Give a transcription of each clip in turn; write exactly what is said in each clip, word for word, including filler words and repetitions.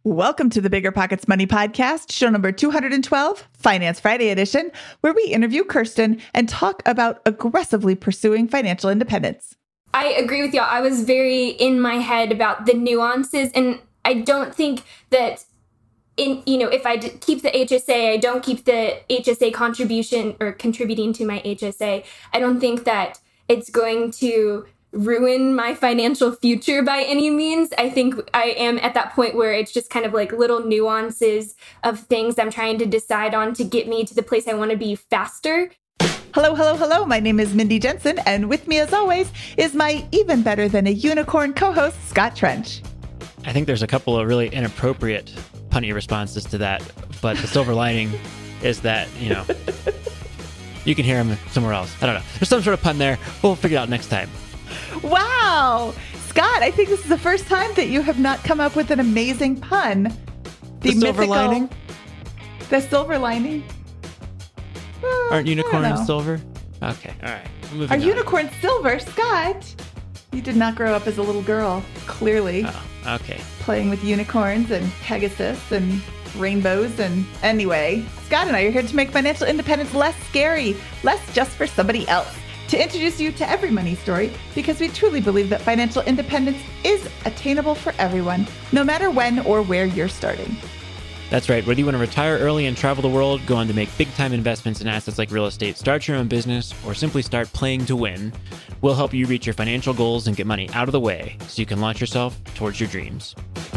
Welcome to the Bigger Pockets Money Podcast, show number two hundred twelve, Finance Friday edition, where we interview Kirsten and talk about aggressively pursuing financial independence. I agree with y'all. I was very in my head about the nuances, and I don't think that in, you know, if I d- keep the H S A, I don't keep the H S A contribution or contributing to my H S A. I don't think that it's going to ruin my financial future by any means. I think I am at that point where it's just kind of like little nuances of things I'm trying to decide on to get me to the place I want to be faster. Hello, hello, hello. My name is Mindy Jensen, and with me as always is my even better than a unicorn co-host, Scott Trench. I think there's a couple of really inappropriate punny responses to that, but the silver lining is that, you know, you can hear them somewhere else. I don't know. There's some sort of pun there. We'll figure it out next time. Wow. Scott, I think this is the first time that you have not come up with an amazing pun. The, the silver mythical, lining? The silver lining? Well, aren't unicorns silver? Okay, all right. Are on. unicorns silver? Scott, you did not grow up as a little girl, clearly. Oh, okay. Playing with unicorns and Pegasus and rainbows. And anyway, Scott and I are here to make financial independence less scary, less just for somebody else. To introduce you to every money story, because we truly believe that financial independence is attainable for everyone, no matter when or where you're starting. That's right. Whether you want to retire early and travel the world, go on to make big-time investments in assets like real estate, start your own business, or simply start playing to win, we'll help you reach your financial goals and get money out of the way so you can launch yourself towards your dreams.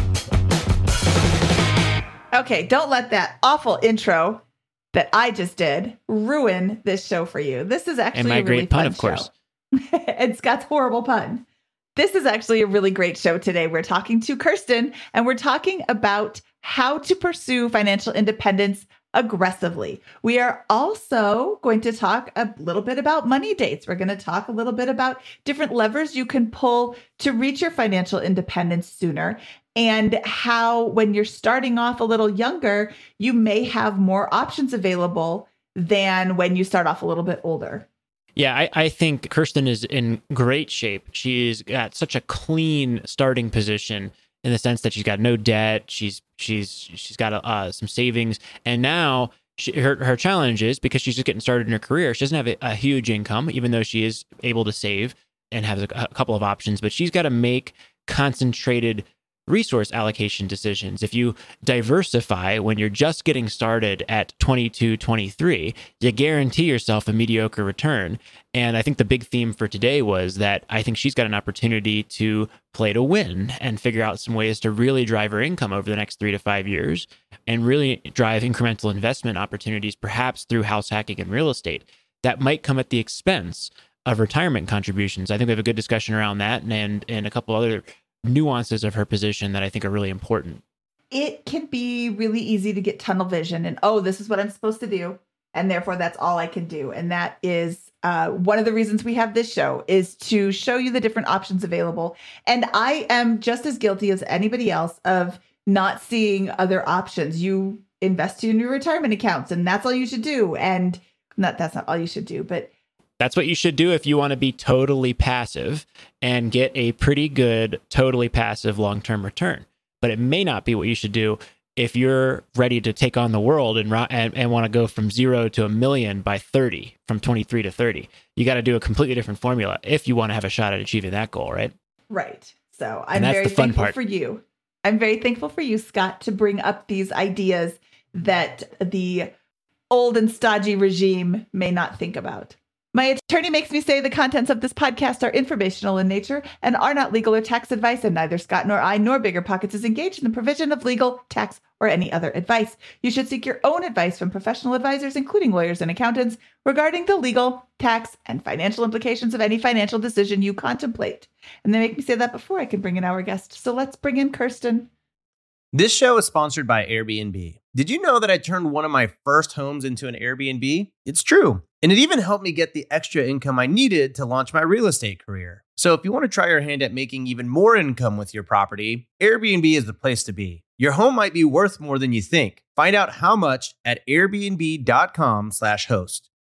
Okay, don't let that awful intro that I just did ruin this show for you. This is actually and my a really great pun, fun of course. show. And Scott's horrible pun. This is actually a really great show today. We're talking to Kirsten, and we're talking about how to pursue financial independence aggressively. We are also going to talk a little bit about money dates. We're going to talk a little bit about different levers you can pull to reach your financial independence sooner, and how when you're starting off a little younger, you may have more options available than when you start off a little bit older. Yeah, I, I think Kirsten is in great shape. She's got such a clean starting position in the sense that she's got no debt. She's she's she's got uh, some savings, and now she, her her challenge is, because she's just getting started in her career, she doesn't have a, a huge income, even though she is able to save and has a, a couple of options. But she's got to make concentrated resource allocation decisions. If you diversify when you're just getting started at twenty-two, twenty-three, you guarantee yourself a mediocre return. And I think the big theme for today was that I think she's got an opportunity to play to win and figure out some ways to really drive her income over the next three to five years and really drive incremental investment opportunities, perhaps through house hacking and real estate. That might come at the expense of retirement contributions. I think we have a good discussion around that, and, and a couple other nuances of her position that I think are really important. It can be really easy to get tunnel vision and, oh, this is what I'm supposed to do, and therefore that's all I can do. And that is uh, one of the reasons we have this show, is to show you the different options available. And I am just as guilty as anybody else of not seeing other options. You invest in your retirement accounts, and that's all you should do. And not that's not all you should do, but that's what you should do if you want to be totally passive and get a pretty good, totally passive long-term return. But it may not be what you should do if you're ready to take on the world and and, and want to go from zero to a million by thirty, from twenty-three to thirty. You got to do a completely different formula if you want to have a shot at achieving that goal, right? Right. So I'm very thankful part. for you. I'm very thankful for you, Scott, to bring up these ideas that the old and stodgy regime may not think about. My attorney makes me say the contents of this podcast are informational in nature and are not legal or tax advice, and neither Scott nor I nor Bigger Pockets is engaged in the provision of legal, tax, or any other advice. You should seek your own advice from professional advisors, including lawyers and accountants, regarding the legal, tax, and financial implications of any financial decision you contemplate. And they make me say that before I can bring in our guest. So let's bring in Kirsten. This show is sponsored by Airbnb. Did you know that I turned one of my first homes into an Airbnb? It's true. And it even helped me get the extra income I needed to launch my real estate career. So if you want to try your hand at making even more income with your property, Airbnb is the place to be. Your home might be worth more than you think. Find out how much at airbnb.com slash host.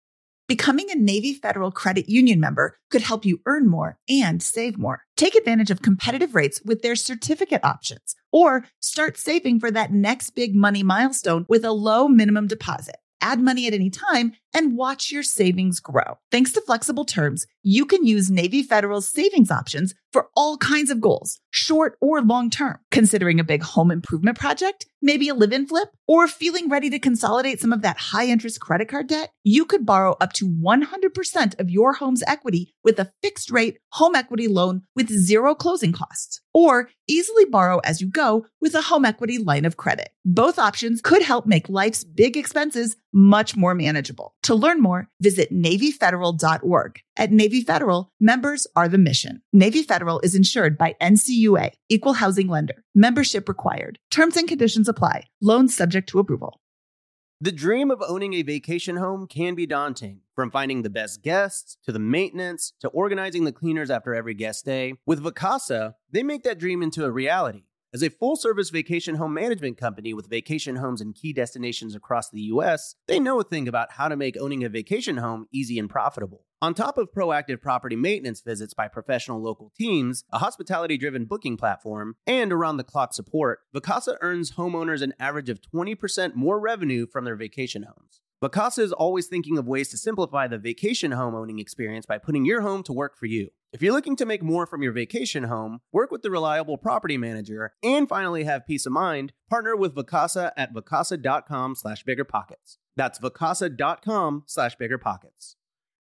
Becoming a Navy Federal Credit Union member could help you earn more and save more. Take advantage of competitive rates with their certificate options, or start saving for that next big money milestone with a low minimum deposit. Add money at any time and watch your savings grow. Thanks to flexible terms, you can use Navy Federal's savings options for all kinds of goals, short or long term. Considering a big home improvement project, maybe a live-in flip, or feeling ready to consolidate some of that high-interest credit card debt, you could borrow up to one hundred percent of your home's equity with a fixed-rate home equity loan with zero closing costs, or easily borrow as you go with a home equity line of credit. Both options could help make life's big expenses much more manageable. To learn more, visit Navy Federal dot org. At Navy Federal, members are the mission. Navy Federal is insured by N C U A, Equal Housing Lender. Membership required. Terms and conditions apply. Loans subject to approval. The dream of owning a vacation home can be daunting. From finding the best guests, to the maintenance, to organizing the cleaners after every guest stay. With Vacasa, they make that dream into a reality. As a full-service vacation home management company with vacation homes in key destinations across the U S, they know a thing about how to make owning a vacation home easy and profitable. On top of proactive property maintenance visits by professional local teams, a hospitality-driven booking platform, and around-the-clock support, Vacasa earns homeowners an average of twenty percent more revenue from their vacation homes. Vacasa is always thinking of ways to simplify the vacation home owning experience by putting your home to work for you. If you're looking to make more from your vacation home, work with the reliable property manager, and finally have peace of mind, partner with Vacasa at vacasa.com slash biggerpockets. That's vacasa.com slash biggerpockets.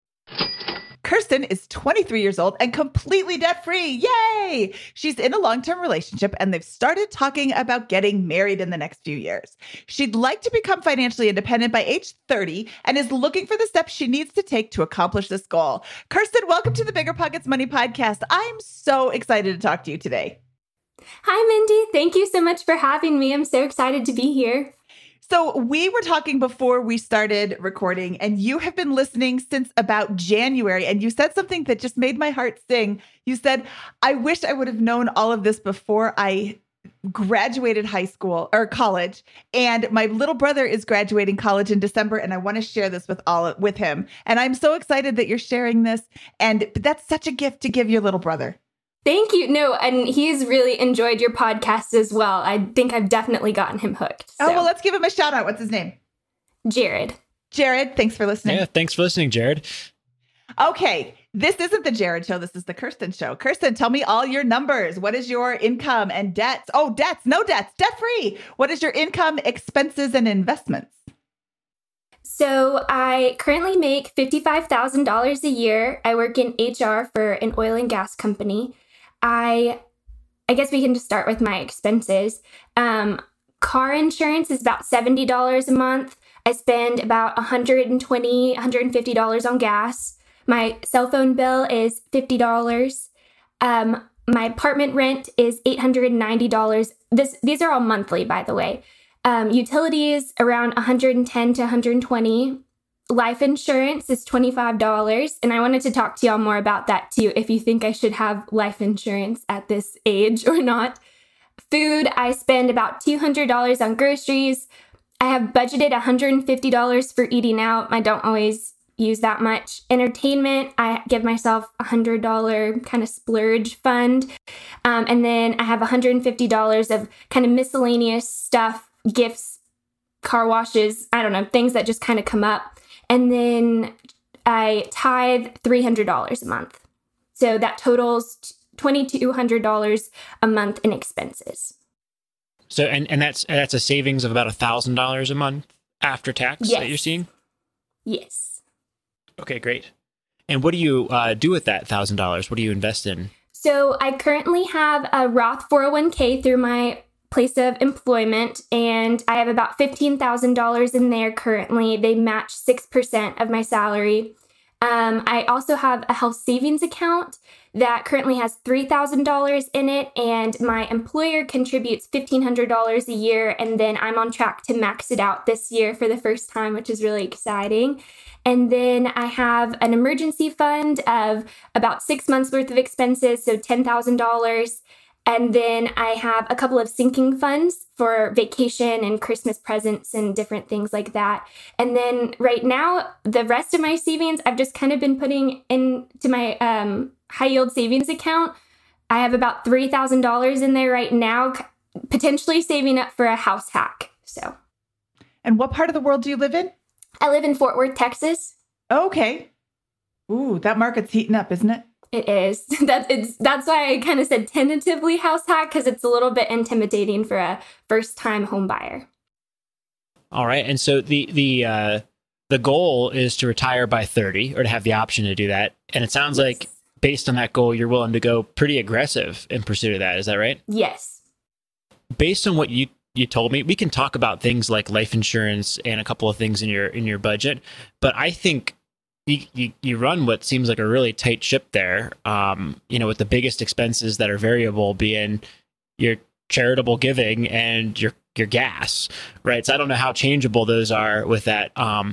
Kirsten is twenty-three years old and completely debt-free. Yay! She's in a long-term relationship and they've started talking about getting married in the next few years. She'd like to become financially independent by age thirty and is looking for the steps she needs to take to accomplish this goal. Kirsten, welcome to the Bigger Pockets Money Podcast. I'm so excited to talk to you today. Hi, Mindy. Thank you so much for having me. I'm so excited to be here. So we were talking before we started recording, and you have been listening since about January, and you said something that just made my heart sing. You said, I wish I would have known all of this before I graduated high school or college, and my little brother is graduating college in December, and I want to share this with all with him. And I'm so excited that you're sharing this, and that's such a gift to give your little brother. Thank you. No, and he's really enjoyed your podcast as well. I think I've definitely gotten him hooked. So. Oh, well, let's give him a shout out. What's his name? Jared. Jared, thanks for listening. Yeah, thanks for listening, Jared. Okay, this isn't the Jared show. This is the Kirsten show. Kirsten, tell me all your numbers. What is your income and debts? Oh, debts, no debts, debt-free. What is your income, expenses, and investments? So I currently make fifty-five thousand dollars a year. I work in H R for an oil and gas company. I I guess we can just start with my expenses. Um, car insurance is about seventy dollars a month. I spend about one hundred twenty dollars, one hundred fifty dollars on gas. My cell phone bill is fifty dollars. Um, my apartment rent is eight hundred ninety dollars. This, these are all monthly, by the way. Um, utilities around one hundred ten to one hundred twenty. Life insurance is twenty-five dollars. And I wanted to talk to y'all more about that too, if you think I should have life insurance at this age or not. Food, I spend about two hundred dollars on groceries. I have budgeted one hundred fifty dollars for eating out. I don't always use that much. Entertainment, I give myself a one hundred dollars kind of splurge fund. Um, and then I have one hundred fifty dollars of kind of miscellaneous stuff, gifts, car washes, I don't know, things that just kind of come up. And then I tithe three hundred dollars a month. So that totals two thousand two hundred dollars a month in expenses. So, and, and that's that's a savings of about one thousand dollars a month after tax yes. that you're seeing? Yes. Okay, great. And what do you uh, do with that one thousand dollars? What do you invest in? So I currently have a Roth four oh one k through my place of employment, and I have about fifteen thousand dollars in there currently. They match six percent of my salary. Um, I also have a health savings account that currently has three thousand dollars in it, and my employer contributes fifteen hundred dollars a year, and then I'm on track to max it out this year for the first time, which is really exciting. And then I have an emergency fund of about six months worth of expenses, so ten thousand dollars. And then I have a couple of sinking funds for vacation and Christmas presents and different things like that. And then right now, the rest of my savings, I've just kind of been putting into my um, high yield savings account. I have about three thousand dollars in there right now, potentially saving up for a house hack. So. And what part of the world do you live in? I live in Fort Worth, Texas. Okay. Ooh, that market's heating up, isn't it? It is. That it's that's why I kind of said tentatively house hack, because it's a little bit intimidating for a first time home buyer. All right, and so the the uh, the goal is to retire by thirty, or to have the option to do that. And it sounds yes. like based on that goal, you're willing to go pretty aggressive in pursuit of that. Is that right? Yes. Based on what you you told me, we can talk about things like life insurance and a couple of things in your in your budget, but I think. You, you you run what seems like a really tight ship there, um, you know, with the biggest expenses that are variable being your charitable giving and your your gas, right? So I don't know how changeable those are with that. Um,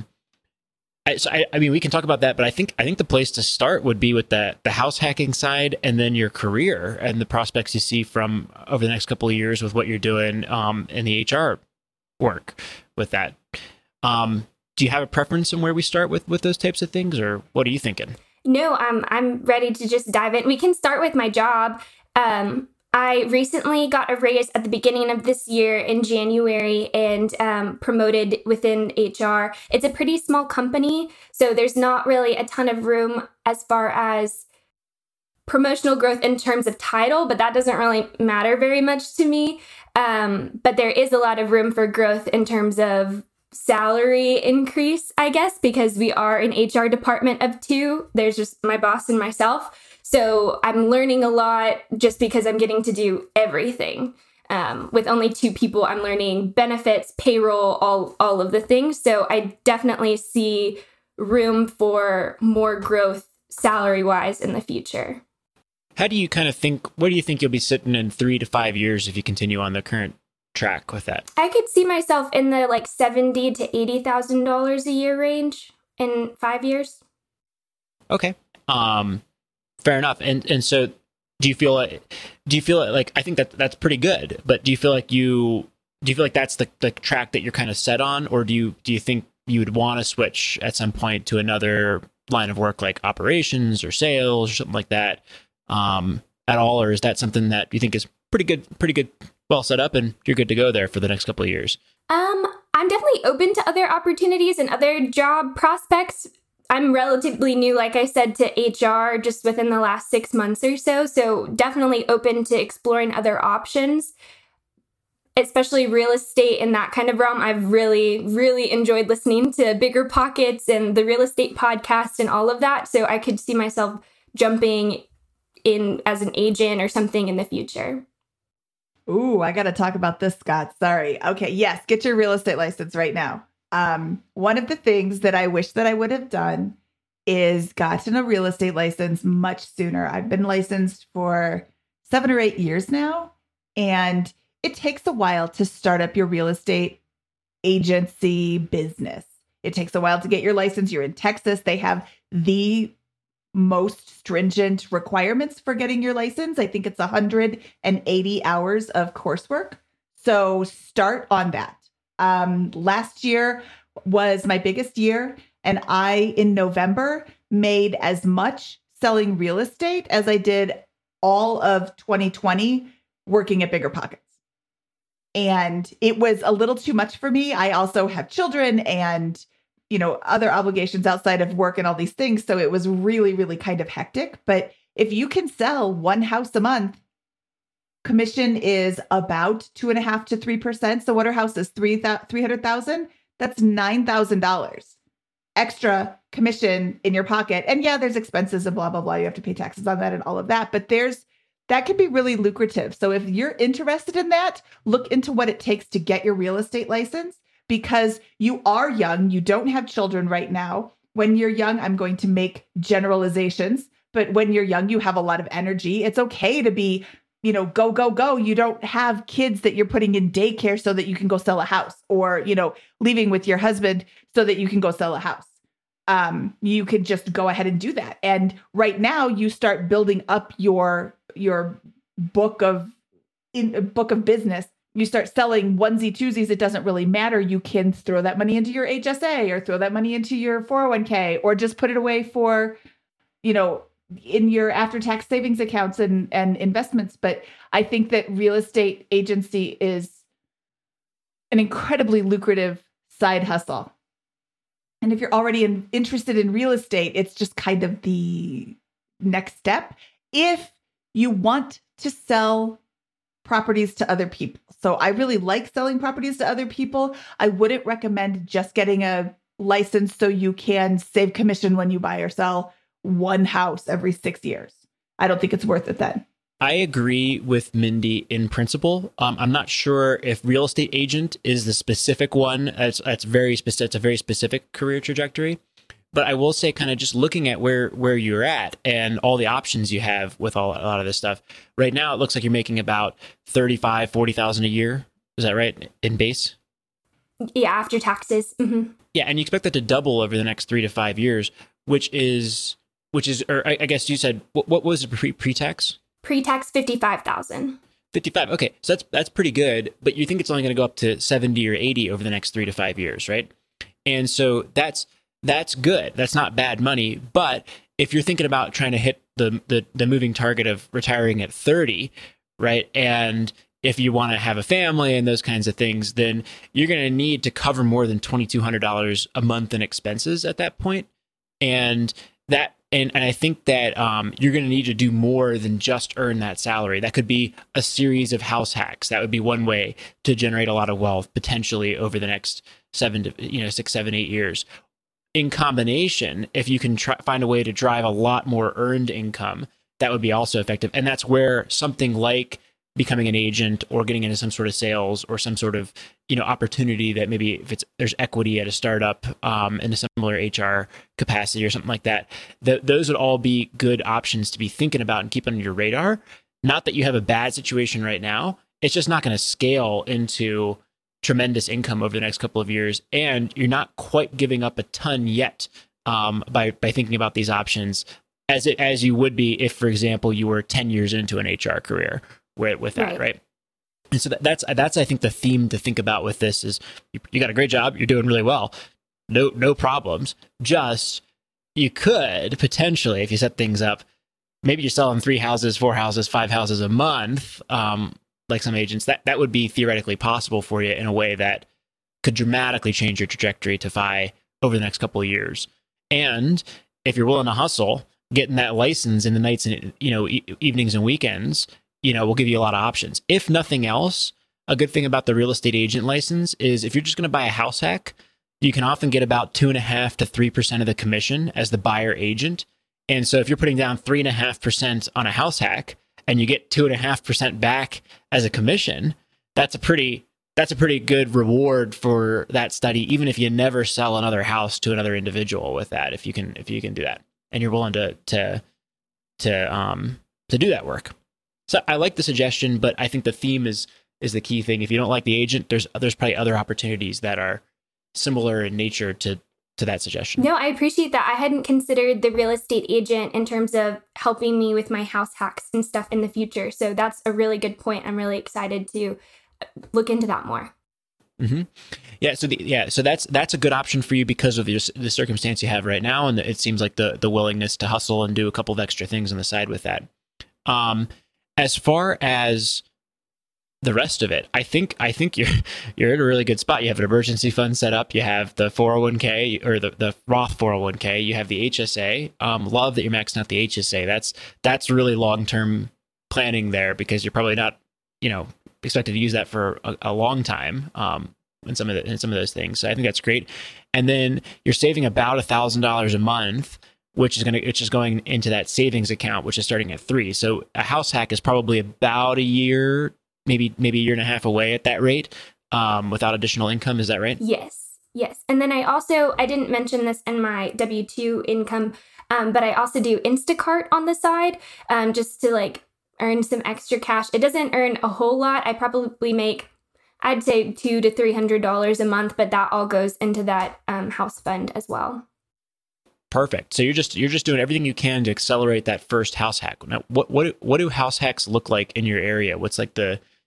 I, so I, I mean, we can talk about that, but I think I think the place to start would be with the the house hacking side, and then your career and the prospects you see from over the next couple of years with what you're doing um, in the H R work with that. Um, Do you have a preference in where we start with, with those types of things, or what are you thinking? No, um, I'm ready to just dive in. We can start with my job. Um, I recently got a raise at the beginning of this year in January and um, promoted within H R. It's a pretty small company, so there's not really a ton of room as far as promotional growth in terms of title, but that doesn't really matter very much to me. Um, but there is a lot of room for growth in terms of salary increase, I guess, because we are an H R department of two. There's just my boss and myself. So I'm learning a lot just because I'm getting to do everything. Um, with only two people, I'm learning benefits, payroll, all, all of the things. So I definitely see room for more growth salary-wise in the future. How do you kind of think, where do you think you'll be sitting in three to five years if you continue on the current track with that? I could see myself in the like seventy to eighty thousand dollars a year range in five years. Okay, um, fair enough. And and so, do you feel like do you feel like I think that that's pretty good? But do you feel like you do you feel like that's the the track that you're kind of set on, or do you do you think you would want to switch at some point to another line of work like operations or sales or something like that um, at all, or is that something that you think is pretty good, pretty good? Well set up and you're good to go there for the next couple of years? Um, I'm definitely open to other opportunities and other job prospects. I'm relatively new, like I said, to H R just within the last six months or so. So definitely open to exploring other options, especially real estate in that kind of realm. I've really, really enjoyed listening to Bigger Pockets and the real estate podcast and all of that. So I could see myself jumping in as an agent or something in the future. Ooh, I got to talk about this, Scott. Sorry. Okay. Yes. Get your real estate license right now. Um, one of the things that I wish that I would have done is gotten a real estate license much sooner. I've been licensed for seven or eight years now, and it takes a while to start up your real estate agency business. It takes a while to get your license. You're in Texas. They have the most stringent requirements for getting your license. I think it's one hundred eighty hours of coursework. So start on that. Um, last year was my biggest year, and I, in November, made as much selling real estate as I did all of twenty twenty working at Bigger Pockets. And it was a little too much for me. I also have children and you know, other obligations outside of work and all these things. So it was really, really kind of hectic. But if you can sell one house a month, commission is about two and a half to three percent. So what our house is three three hundred thousand. That's nine thousand dollars extra commission in your pocket. And yeah, there's expenses and blah blah blah. You have to pay taxes on that and all of that. But there's that can be really lucrative. So if you're interested in that, look into what it takes to get your real estate license. Because you are young, you don't have children right now. When you're young, I'm going to make generalizations, but when you're young, you have a lot of energy. It's okay to be, you know, go, go, go. You don't have kids that you're putting in daycare so that you can go sell a house, or, you know, leaving with your husband so that you can go sell a house. Um, you can just go ahead and do that. And right now you start building up your, your book of in a book of business, you start selling onesie twosies, it doesn't really matter. You can throw that money into your H S A or throw that money into your four oh one k or just put it away for, you know, in your after-tax savings accounts and, and investments. But I think that real estate agency is an incredibly lucrative side hustle. And if you're already in, interested in real estate, it's just kind of the next step. If you want to sell properties to other people. So I really like selling properties to other people. I wouldn't recommend just getting a license so you can save commission when you buy or sell one house every six years. I don't think it's worth it then. I agree with Mindy in principle. Um, I'm not sure if real estate agent is the specific one. That's that's very specific. It's a very specific career trajectory. But I will say, kind of just looking at where where you're at and all the options you have with all a lot of this stuff. Right now, it looks like you're making about thirty-five, forty thousand a year. Is that right in base? Yeah, after taxes. Mm-hmm. Yeah, and you expect that to double over the next three to five years, which is which is, or I, I guess you said what, what was the pre pre-tax? Pre-tax fifty-five thousand. fifty-five. Okay, so that's that's pretty good. But you think it's only going to go up to seventy or eighty over the next three to five years, right? And so that's. That's good. That's not bad money. But if you're thinking about trying to hit the, the, the moving target of retiring at thirty, right? And if you want to have a family and those kinds of things, then you're going to need to cover more than twenty-two hundred dollars a month in expenses at that point. And that, and, and I think that um, you're going to need to do more than just earn that salary. That could be a series of house hacks. That would be one way to generate a lot of wealth potentially over the next seven to, you know, six, seven, eight years. In combination, if you can try, find a way to drive a lot more earned income, that would be also effective. And that's where something like becoming an agent or getting into some sort of sales or some sort of, you know, opportunity that maybe if it's there's equity at a startup um, in a similar H R capacity or something like that, th- those would all be good options to be thinking about and keep on your radar. Not that you have a bad situation right now. It's just not going to scale into tremendous income over the next couple of years, and you're not quite giving up a ton yet um, by by thinking about these options as it as you would be if, for example, you were ten years into an H R career with, with that, right. right? And so that, that's that's I think the theme to think about with this is you, you got a great job, you're doing really well, no no problems. Just you could potentially, if you set things up, maybe you're selling three houses, four houses, five houses a month. Um, like some agents, that, that would be theoretically possible for you in a way that could dramatically change your trajectory to F I over the next couple of years. And if you're willing to hustle, getting that license in the nights and, you know, e- evenings and weekends, you know, will give you a lot of options. If nothing else, a good thing about the real estate agent license is if you're just going to buy a house hack, you can often get about two and a half to three percent of the commission as the buyer agent. And so if you're putting down three and a half percent on a house hack, and you get two and a half percent back as a commission, that's a pretty that's a pretty good reward for that study, even if you never sell another house to another individual with that, if you can if you can do that. And you're willing to to to um to do that work. So I like the suggestion, but I think the theme is is the key thing. If you don't like the agent, there's there's probably other opportunities that are similar in nature to to that suggestion. No, I appreciate that. I hadn't considered the real estate agent in terms of helping me with my house hacks and stuff in the future. So that's a really good point. I'm really excited to look into that more. Mm-hmm. Yeah. So the, yeah. So that's that's a good option for you because of the, the circumstance you have right now, and it seems like the the willingness to hustle and do a couple of extra things on the side with that. Um, as far as the rest of it, I think I think you're you're in a really good spot. You have an emergency fund set up. You have the four oh one k or the, the Roth four oh one k. You have the H S A. Um, love that you're maxing out the H S A. That's that's really long term planning there because you're probably not you know expected to use that for a, a long time. Um, in some of the in some of those things. So I think that's great. And then you're saving about a thousand dollars a month, which is going to it's just going into that savings account, which is starting at three. So a house hack is probably about a year. Maybe maybe a year and a half away at that rate um, without additional income. Is that right? Yes. Yes. And then I also, I didn't mention this in my W two income, um, but I also do Instacart on the side um, just to like earn some extra cash. It doesn't earn a whole lot. I probably make, I'd say two to three hundred dollars a month, but that all goes into that um, house fund as well. Perfect. So you're just you're just doing everything you can to accelerate that first house hack. Now, what what what do house hacks look like in your area? What's like the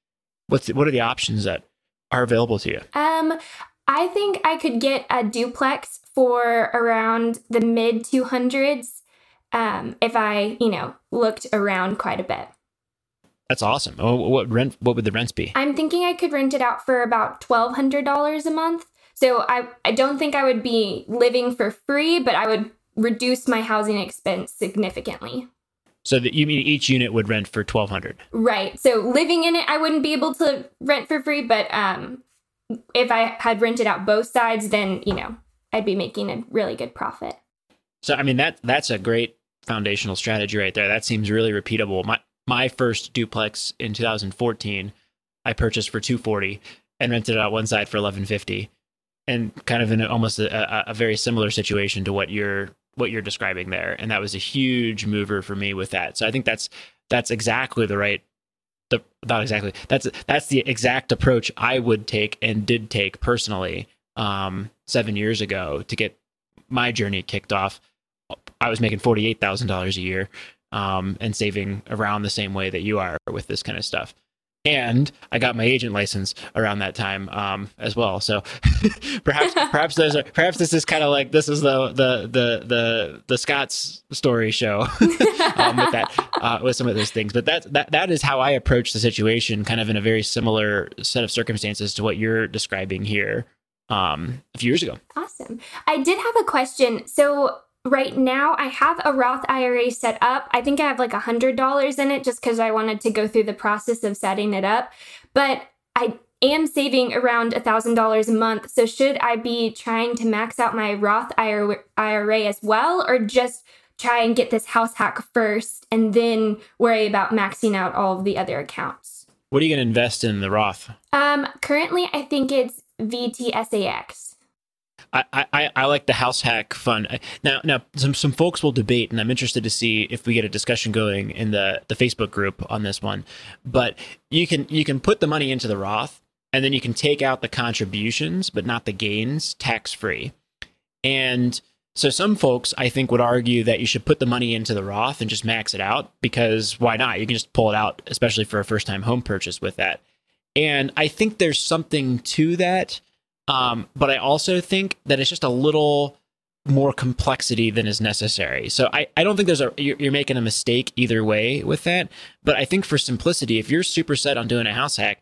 What's the, what are the options that are available to you? Um, I think I could get a duplex for around the mid two hundreds um, if I, you know, looked around quite a bit. That's awesome. Oh, what rent? What would the rents be? I'm thinking I could rent it out for about twelve hundred dollars a month. So I, I don't think I would be living for free, but I would reduce my housing expense significantly. So that you mean each unit would rent for twelve hundred dollars? Right. So living in it, I wouldn't be able to rent for free, but um, if I had rented out both sides, then, you know, I'd be making a really good profit. So, I mean, that that's a great foundational strategy right there. That seems really repeatable. My my first duplex in two thousand fourteen, I purchased for two hundred forty dollars and rented out one side for eleven fifty, and kind of in a, almost a, a very similar situation to what you're what you're describing there. And that was a huge mover for me with that. So I think that's that's exactly the right the not exactly that's that's the exact approach I would take and did take personally um, seven years ago to get my journey kicked off. I was making forty-eight thousand dollars a year um, and saving around the same way that you are with this kind of stuff. And I got my agent license around that time um, as well. So perhaps perhaps there's a, perhaps this is kind of like this is the the the the the Scott's story show um, with that uh, with some of those things. But that that that is how I approach the situation, kind of in a very similar set of circumstances to what you're describing here um, a few years ago. Awesome. I did have a question. So right now, I have a Roth I R A set up. I think I have like one hundred dollars in it just because I wanted to go through the process of setting it up. But I am saving around one thousand dollars a month. So should I be trying to max out my Roth I R A as well, or just try and get this house hack first and then worry about maxing out all of the other accounts? What are you going to invest in the Roth? Um, currently, I think it's V T S A X. I, I, I like the house hack fund. Now, now some, some folks will debate, and I'm interested to see if we get a discussion going in the, the Facebook group on this one. But you can you can put the money into the Roth, and then you can take out the contributions, but not the gains, tax free. And so some folks, I think, would argue that you should put the money into the Roth and just max it out, because why not? You can just pull it out, especially for a first time home purchase with that. And I think there's something to that. Um, but I also think that it's just a little more complexity than is necessary. So I, I don't think there's a, you're, you're making a mistake either way with that. But I think for simplicity, if you're super set on doing a house hack,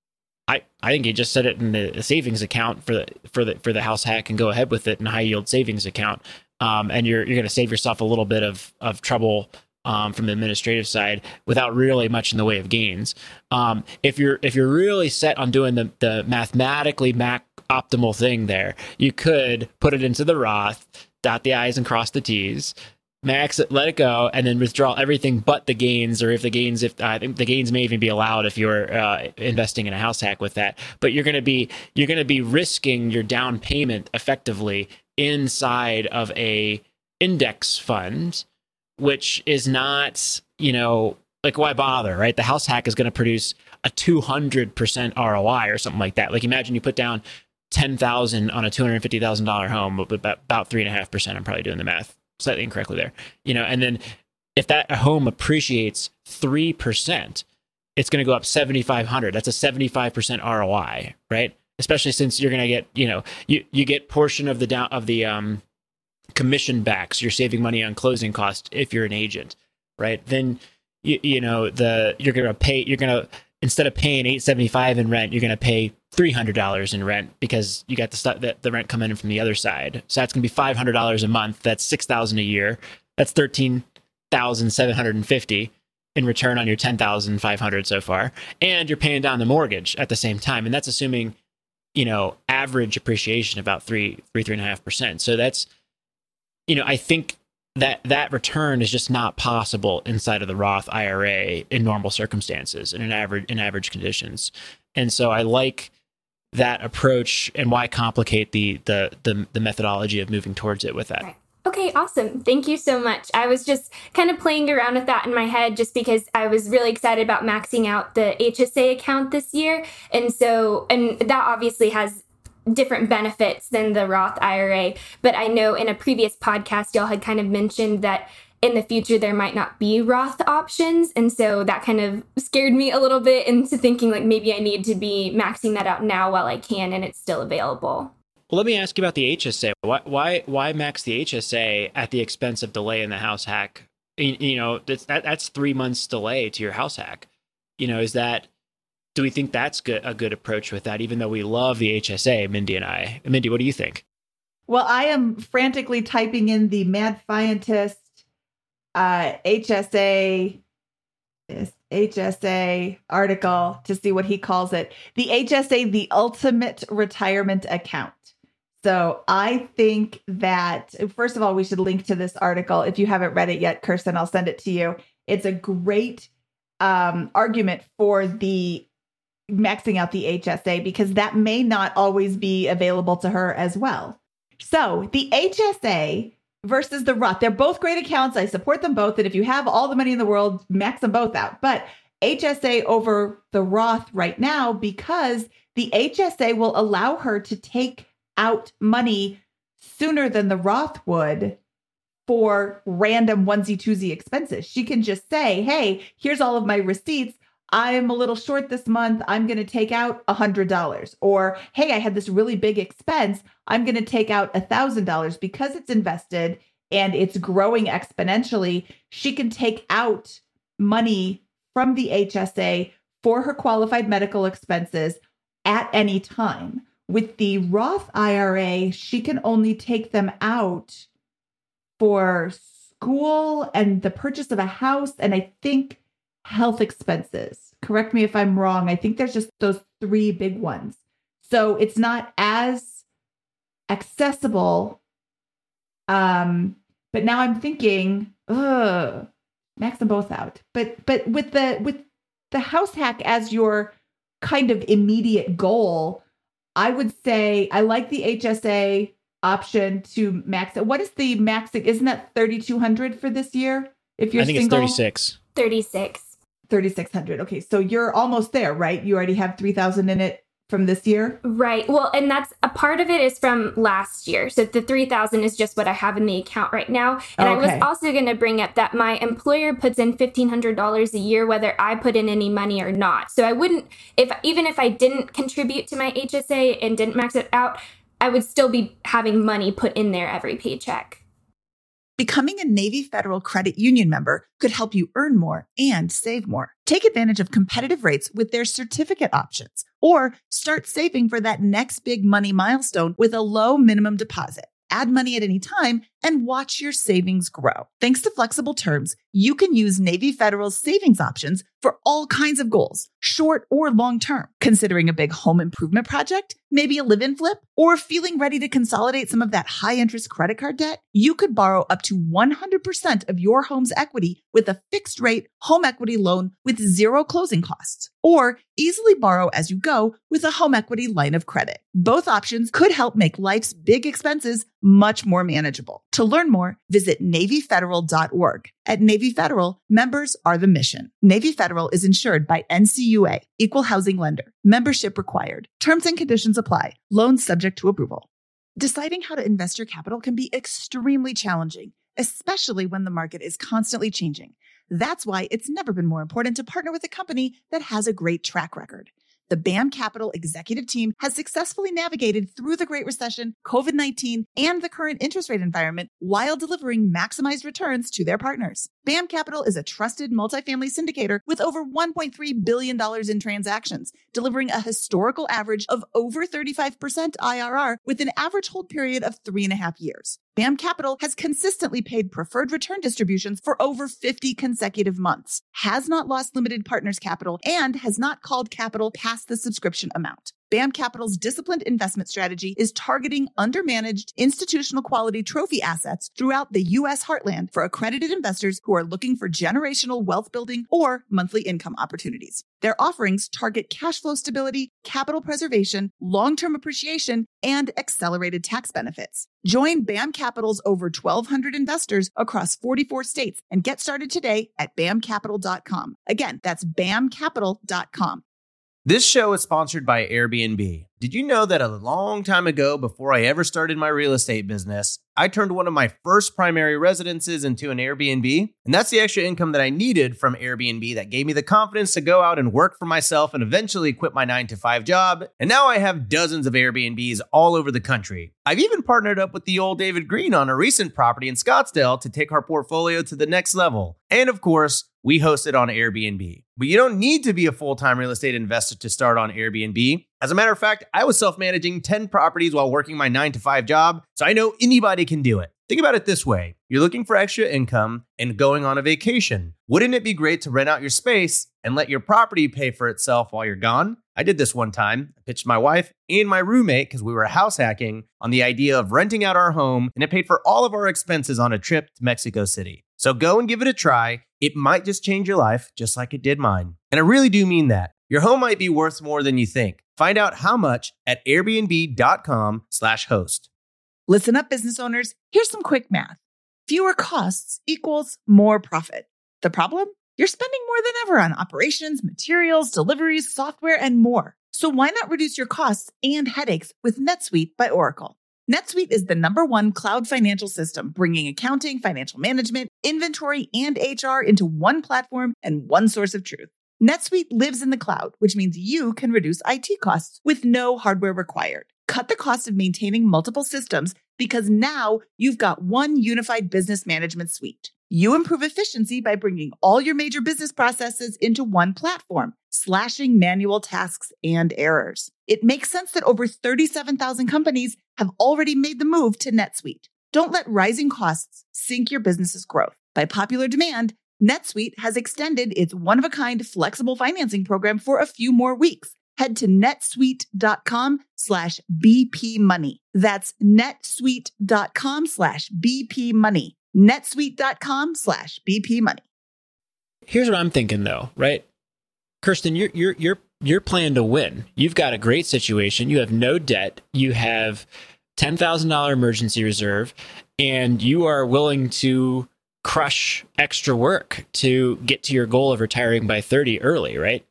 I, I think you just set it in the savings account for the, for the, for the house hack and go ahead with it in a high yield savings account. Um, and you're, you're going to save yourself a little bit of, of trouble Um, from the administrative side without really much in the way of gains. Um, if you're if you're really set on doing the the mathematically mac optimal thing there, you could put it into the Roth, dot the I's and cross the T's, max it, let it go, and then withdraw everything but the gains. Or if the gains, if I think the gains may even be allowed if you're uh, investing in a house hack with that. But you're going to be you're going to be risking your down payment effectively inside of a index fund, which is not, you know, like, why bother, right? The house hack is going to produce a two hundred percent R O I or something like that. Like, imagine you put down ten thousand dollars on a two hundred fifty thousand dollars home, but about, about three point five percent. I'm probably doing the math slightly incorrectly there. You know, and then if that home appreciates three percent, it's going to go up seven thousand five hundred dollars. That's a seventy-five percent R O I, right? Especially since you're going to get, you know, you, you get portion of the down of the, um, commission backs. You're saving money on closing costs if you're an agent, right? Then you, you know the you're gonna pay you're gonna instead of paying eight seventy-five in rent, you're gonna pay three hundred dollars in rent because you got the stuff that the rent coming in from the other side. So that's gonna be five hundred dollars a month. That's six thousand a year. That's thirteen thousand seven hundred fifty in return on your ten thousand five hundred so far, and you're paying down the mortgage at the same time, and that's assuming, you know, average appreciation about three three three and a half percent. So that's, you know, I think that that return is just not possible inside of the Roth I R A in normal circumstances and in average in average conditions. And so I like that approach, and why complicate the the the, the methodology of moving towards it with that. Right. Okay, awesome. Thank you so much. I was just kind of playing around with that in my head just because I was really excited about maxing out the H S A account this year. And so, and that obviously has different benefits than the Roth I R A. But I know in a previous podcast, y'all had kind of mentioned that in the future there might not be Roth options. And so that kind of scared me a little bit into thinking like maybe I need to be maxing that out now while I can and it's still available. Well, let me ask you about the H S A. Why why why max the H S A at the expense of delay in the house hack? You, you know, that's that, that's three months delay to your house hack. You know, is that, do we think that's good, a good approach with that, even though we love the H S A, Mindy and I? Mindy, what do you think? Well, I am frantically typing in the Mad Scientist uh, H S A H S A article to see what he calls it. The H S A, the ultimate retirement account. So I think that, first of all, we should link to this article. If you haven't read it yet, Kirsten, I'll send it to you. It's a great um, argument for the maxing out the H S A because that may not always be available to her as well. So the H S A versus the Roth, they're both great accounts. I support them both. And if you have all the money in the world, max them both out. But H S A over the Roth right now, because the H S A will allow her to take out money sooner than the Roth would for random onesie twosie expenses. She can just say, hey, here's all of my receipts. I'm a little short this month. I'm going to take out one hundred dollars. Or, hey, I had this really big expense. I'm going to take out one thousand dollars because it's invested and it's growing exponentially. She can take out money from the H S A for her qualified medical expenses at any time. With the Roth I R A, she can only take them out for school and the purchase of a house, and I think health expenses. Correct me if I'm wrong. I think there's just those three big ones. So it's not as accessible. Um, but now I'm thinking, ugh, max them both out. But but with the with the house hack as your kind of immediate goal, I would say I like the H S A option to max it. What is the max? Isn't that thirty-two hundred for this year? If you're I think single? it's thirty-six. thirty-six. thirty-six hundred. Okay. So you're almost there, right? You already have three thousand in it from this year. Right. Well, and that's a part of it is from last year. So the three thousand is just what I have in the account right now. And okay. I was also going to bring up that my employer puts in fifteen hundred dollars a year, whether I put in any money or not. So I wouldn't, if even if I didn't contribute to my H S A and didn't max it out, I would still be having money put in there every paycheck. Becoming a Navy Federal Credit Union member could help you earn more and save more. Take advantage of competitive rates with their certificate options, or start saving for that next big money milestone with a low minimum deposit. Add money at any time and watch your savings grow. Thanks to flexible terms, you can use Navy Federal's savings options for all kinds of goals, short or long term. Considering a big home improvement project, maybe a live-in flip, or feeling ready to consolidate some of that high-interest credit card debt, you could borrow up to one hundred percent of your home's equity with a fixed-rate home equity loan with zero closing costs, or easily borrow as you go with a home equity line of credit. Both options could help make life's big expenses much more manageable. To learn more, visit Navy Federal dot org. At Navy Federal, members are the mission. Navy Federal is insured by N C U A, Equal Housing Lender. Membership required. Terms and conditions apply. Loans subject to approval. Deciding how to invest your capital can be extremely challenging, especially when the market is constantly changing. That's why it's never been more important to partner with a company that has a great track record. The B A M Capital executive team has successfully navigated through the Great Recession, COVID nineteen, and the current interest rate environment while delivering maximized returns to their partners. B A M Capital is a trusted multifamily syndicator with over one point three billion dollars in transactions, delivering a historical average of over thirty-five percent I R R with an average hold period of three and a half years. B A M Capital has consistently paid preferred return distributions for over fifty consecutive months, has not lost limited partners capital, and has not called capital past the subscription amount. B A M Capital's disciplined investment strategy is targeting undermanaged institutional quality trophy assets throughout the U S heartland for accredited investors who are looking for generational wealth building or monthly income opportunities. Their offerings target cash flow stability, capital preservation, long-term appreciation, and accelerated tax benefits. Join B A M Capital's over twelve hundred investors across forty-four states and get started today at B A M capital dot com. Again, that's B A M capital dot com. This show is sponsored by Airbnb. Did you know that a long time ago, before I ever started my real estate business, I turned one of my first primary residences into an Airbnb, and that's the extra income that I needed from Airbnb that gave me the confidence to go out and work for myself and eventually quit my nine to five job. And now I have dozens of Airbnbs all over the country. I've even partnered up with the old David Green on a recent property in Scottsdale to take our portfolio to the next level. And of course, we host it on Airbnb. But you don't need to be a full-time real estate investor to start on Airbnb. As a matter of fact, I was self-managing ten properties while working my nine to five job, so I know anybody can do it. Think about it this way. You're looking for extra income and going on a vacation. Wouldn't it be great to rent out your space and let your property pay for itself while you're gone? I did this one time. I pitched my wife and my roommate, because we were house hacking, on the idea of renting out our home, and it paid for all of our expenses on a trip to Mexico City. So go and give it a try. It might just change your life, just like it did mine. And I really do mean that. Your home might be worth more than you think. Find out how much at airbnb.com slash host. Listen up, business owners. Here's some quick math. Fewer costs equals more profit. The problem? You're spending more than ever on operations, materials, deliveries, software, and more. So why not reduce your costs and headaches with NetSuite by Oracle? NetSuite is the number one cloud financial system, bringing accounting, financial management, inventory, and H R into one platform and one source of truth. NetSuite lives in the cloud, which means you can reduce I T costs with no hardware required. Cut the cost of maintaining multiple systems because now you've got one unified business management suite. You improve efficiency by bringing all your major business processes into one platform, slashing manual tasks and errors. It makes sense that over thirty-seven thousand companies have already made the move to NetSuite. Don't let rising costs sink your business's growth. By popular demand, NetSuite has extended its one-of-a-kind flexible financing program for a few more weeks. Head to netsuite.com slash BP money. That's netsuite.com slash BP money. netsuite.com slash BP money. Here's what I'm thinking though, right? Kirsten, you're you're you're you're playing to win. You've got a great situation. You have no debt. You have ten thousand dollars emergency reserve, and you are willing to crush extra work to get to your goal of retiring by thirty early, right?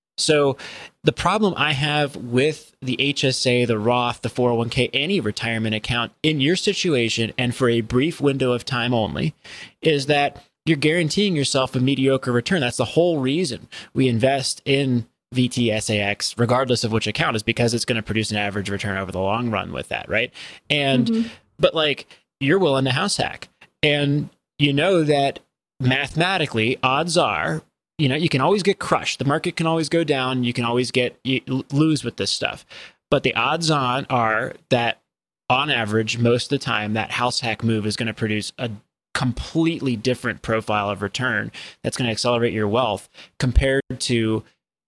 So the problem I have with the H S A, the Roth, the four oh one k, any retirement account in your situation and for a brief window of time only is that you're guaranteeing yourself a mediocre return. That's the whole reason we invest in V T S A X, regardless of which account, is because it's going to produce an average return over the long run with that, right? And, mm-hmm. but like, you're willing to house hack. And you know that mathematically, odds are, you know, you can always get crushed. The market can always go down. You can always get you lose with this stuff. But the odds on are that on average, most of the time, that house hack move is going to produce a completely different profile of return that's going to accelerate your wealth compared to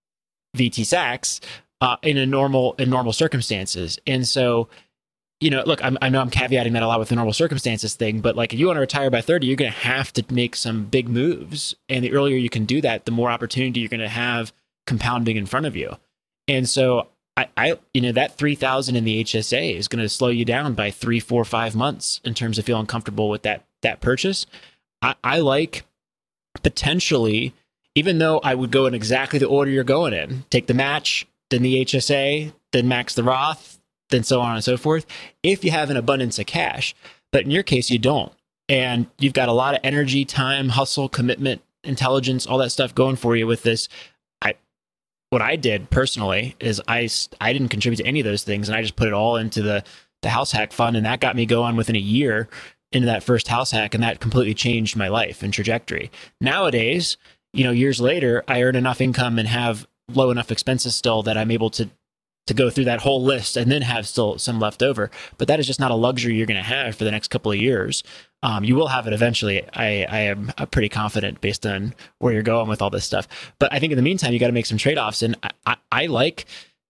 V T S A X uh, in a normal in normal circumstances. And so, you know, look, I'm, I know I'm caveating that a lot with the normal circumstances thing, but like if you want to retire by thirty, you're going to have to make some big moves. And the earlier you can do that, the more opportunity you're going to have compounding in front of you. And so I, I you know, that three thousand in the H S A is going to slow you down by three, four, five months in terms of feeling comfortable with that, that purchase. I, I like potentially, even though I would go in exactly the order you're going in, take the match, then the H S A, then max the Roth, then so on and so forth, if you have an abundance of cash. But in your case, you don't. And you've got a lot of energy, time, hustle, commitment, intelligence, all that stuff going for you with this. I, what I did personally is I, I didn't contribute to any of those things, and I just put it all into the, the house hack fund, and that got me going within a year into that first house hack, and that completely changed my life and trajectory. Nowadays, you know, years later, I earn enough income and have low enough expenses still that I'm able to to go through that whole list and then have still some left over. But that is just not a luxury you're going to have for the next couple of years. Um, you will have it eventually. I, I am pretty confident based on where you're going with all this stuff. But I think in the meantime, you got to make some trade-offs. And I, I, I like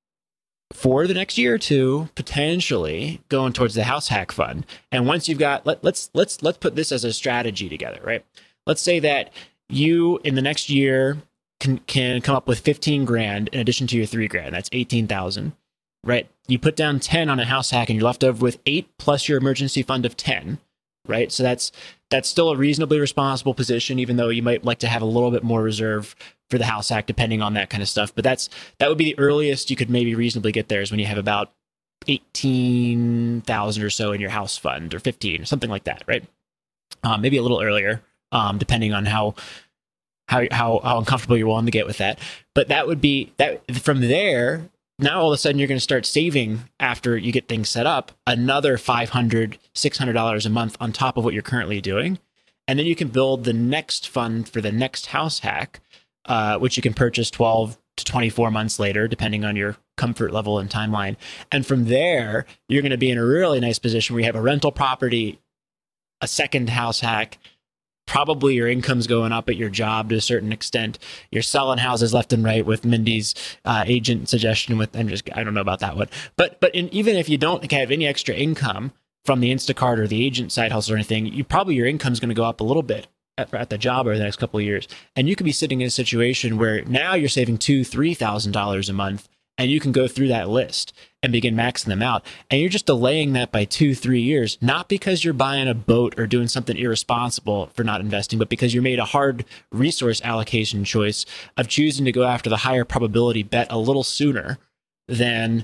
for the next year or two, potentially going towards the house hack fund. And once you've got, let, let's, let's, let's put this as a strategy together, right? Let's say that you in the next year Can, can come up with fifteen grand in addition to your three grand. That's eighteen thousand, right? You put down ten on a house hack and you're left over with eight plus your emergency fund of ten, right? So that's that's still a reasonably responsible position, even though you might like to have a little bit more reserve for the house hack, depending on that kind of stuff. But that's that would be the earliest you could maybe reasonably get there, is when you have about eighteen thousand or so in your house fund, or fifteen, or something like that, right? Um, maybe a little earlier, um, depending on how, how how how uncomfortable you're willing to get with that. But that would be that. From there, now all of a sudden you're going to start saving after you get things set up another five hundred dollars, six hundred dollars a month on top of what you're currently doing, and then you can build the next fund for the next house hack, uh, which you can purchase twelve to twenty-four months later, depending on your comfort level and timeline. And from there, you're going to be in a really nice position where you have a rental property, a second house hack, probably your income's going up at your job to a certain extent. You're selling houses left and right with Mindy's uh, agent suggestion with, I'm just, I don't know about that one. But but in, even if you don't have any extra income from the Instacart or the agent side hustle or anything, you probably your income's going to go up a little bit at, at the job over the next couple of years. And you could be sitting in a situation where now you're saving two, three thousand dollars a month, and you can go through that list and begin maxing them out. And you're just delaying that by two, three years, not because you're buying a boat or doing something irresponsible for not investing, but because you made a hard resource allocation choice of choosing to go after the higher probability bet a little sooner than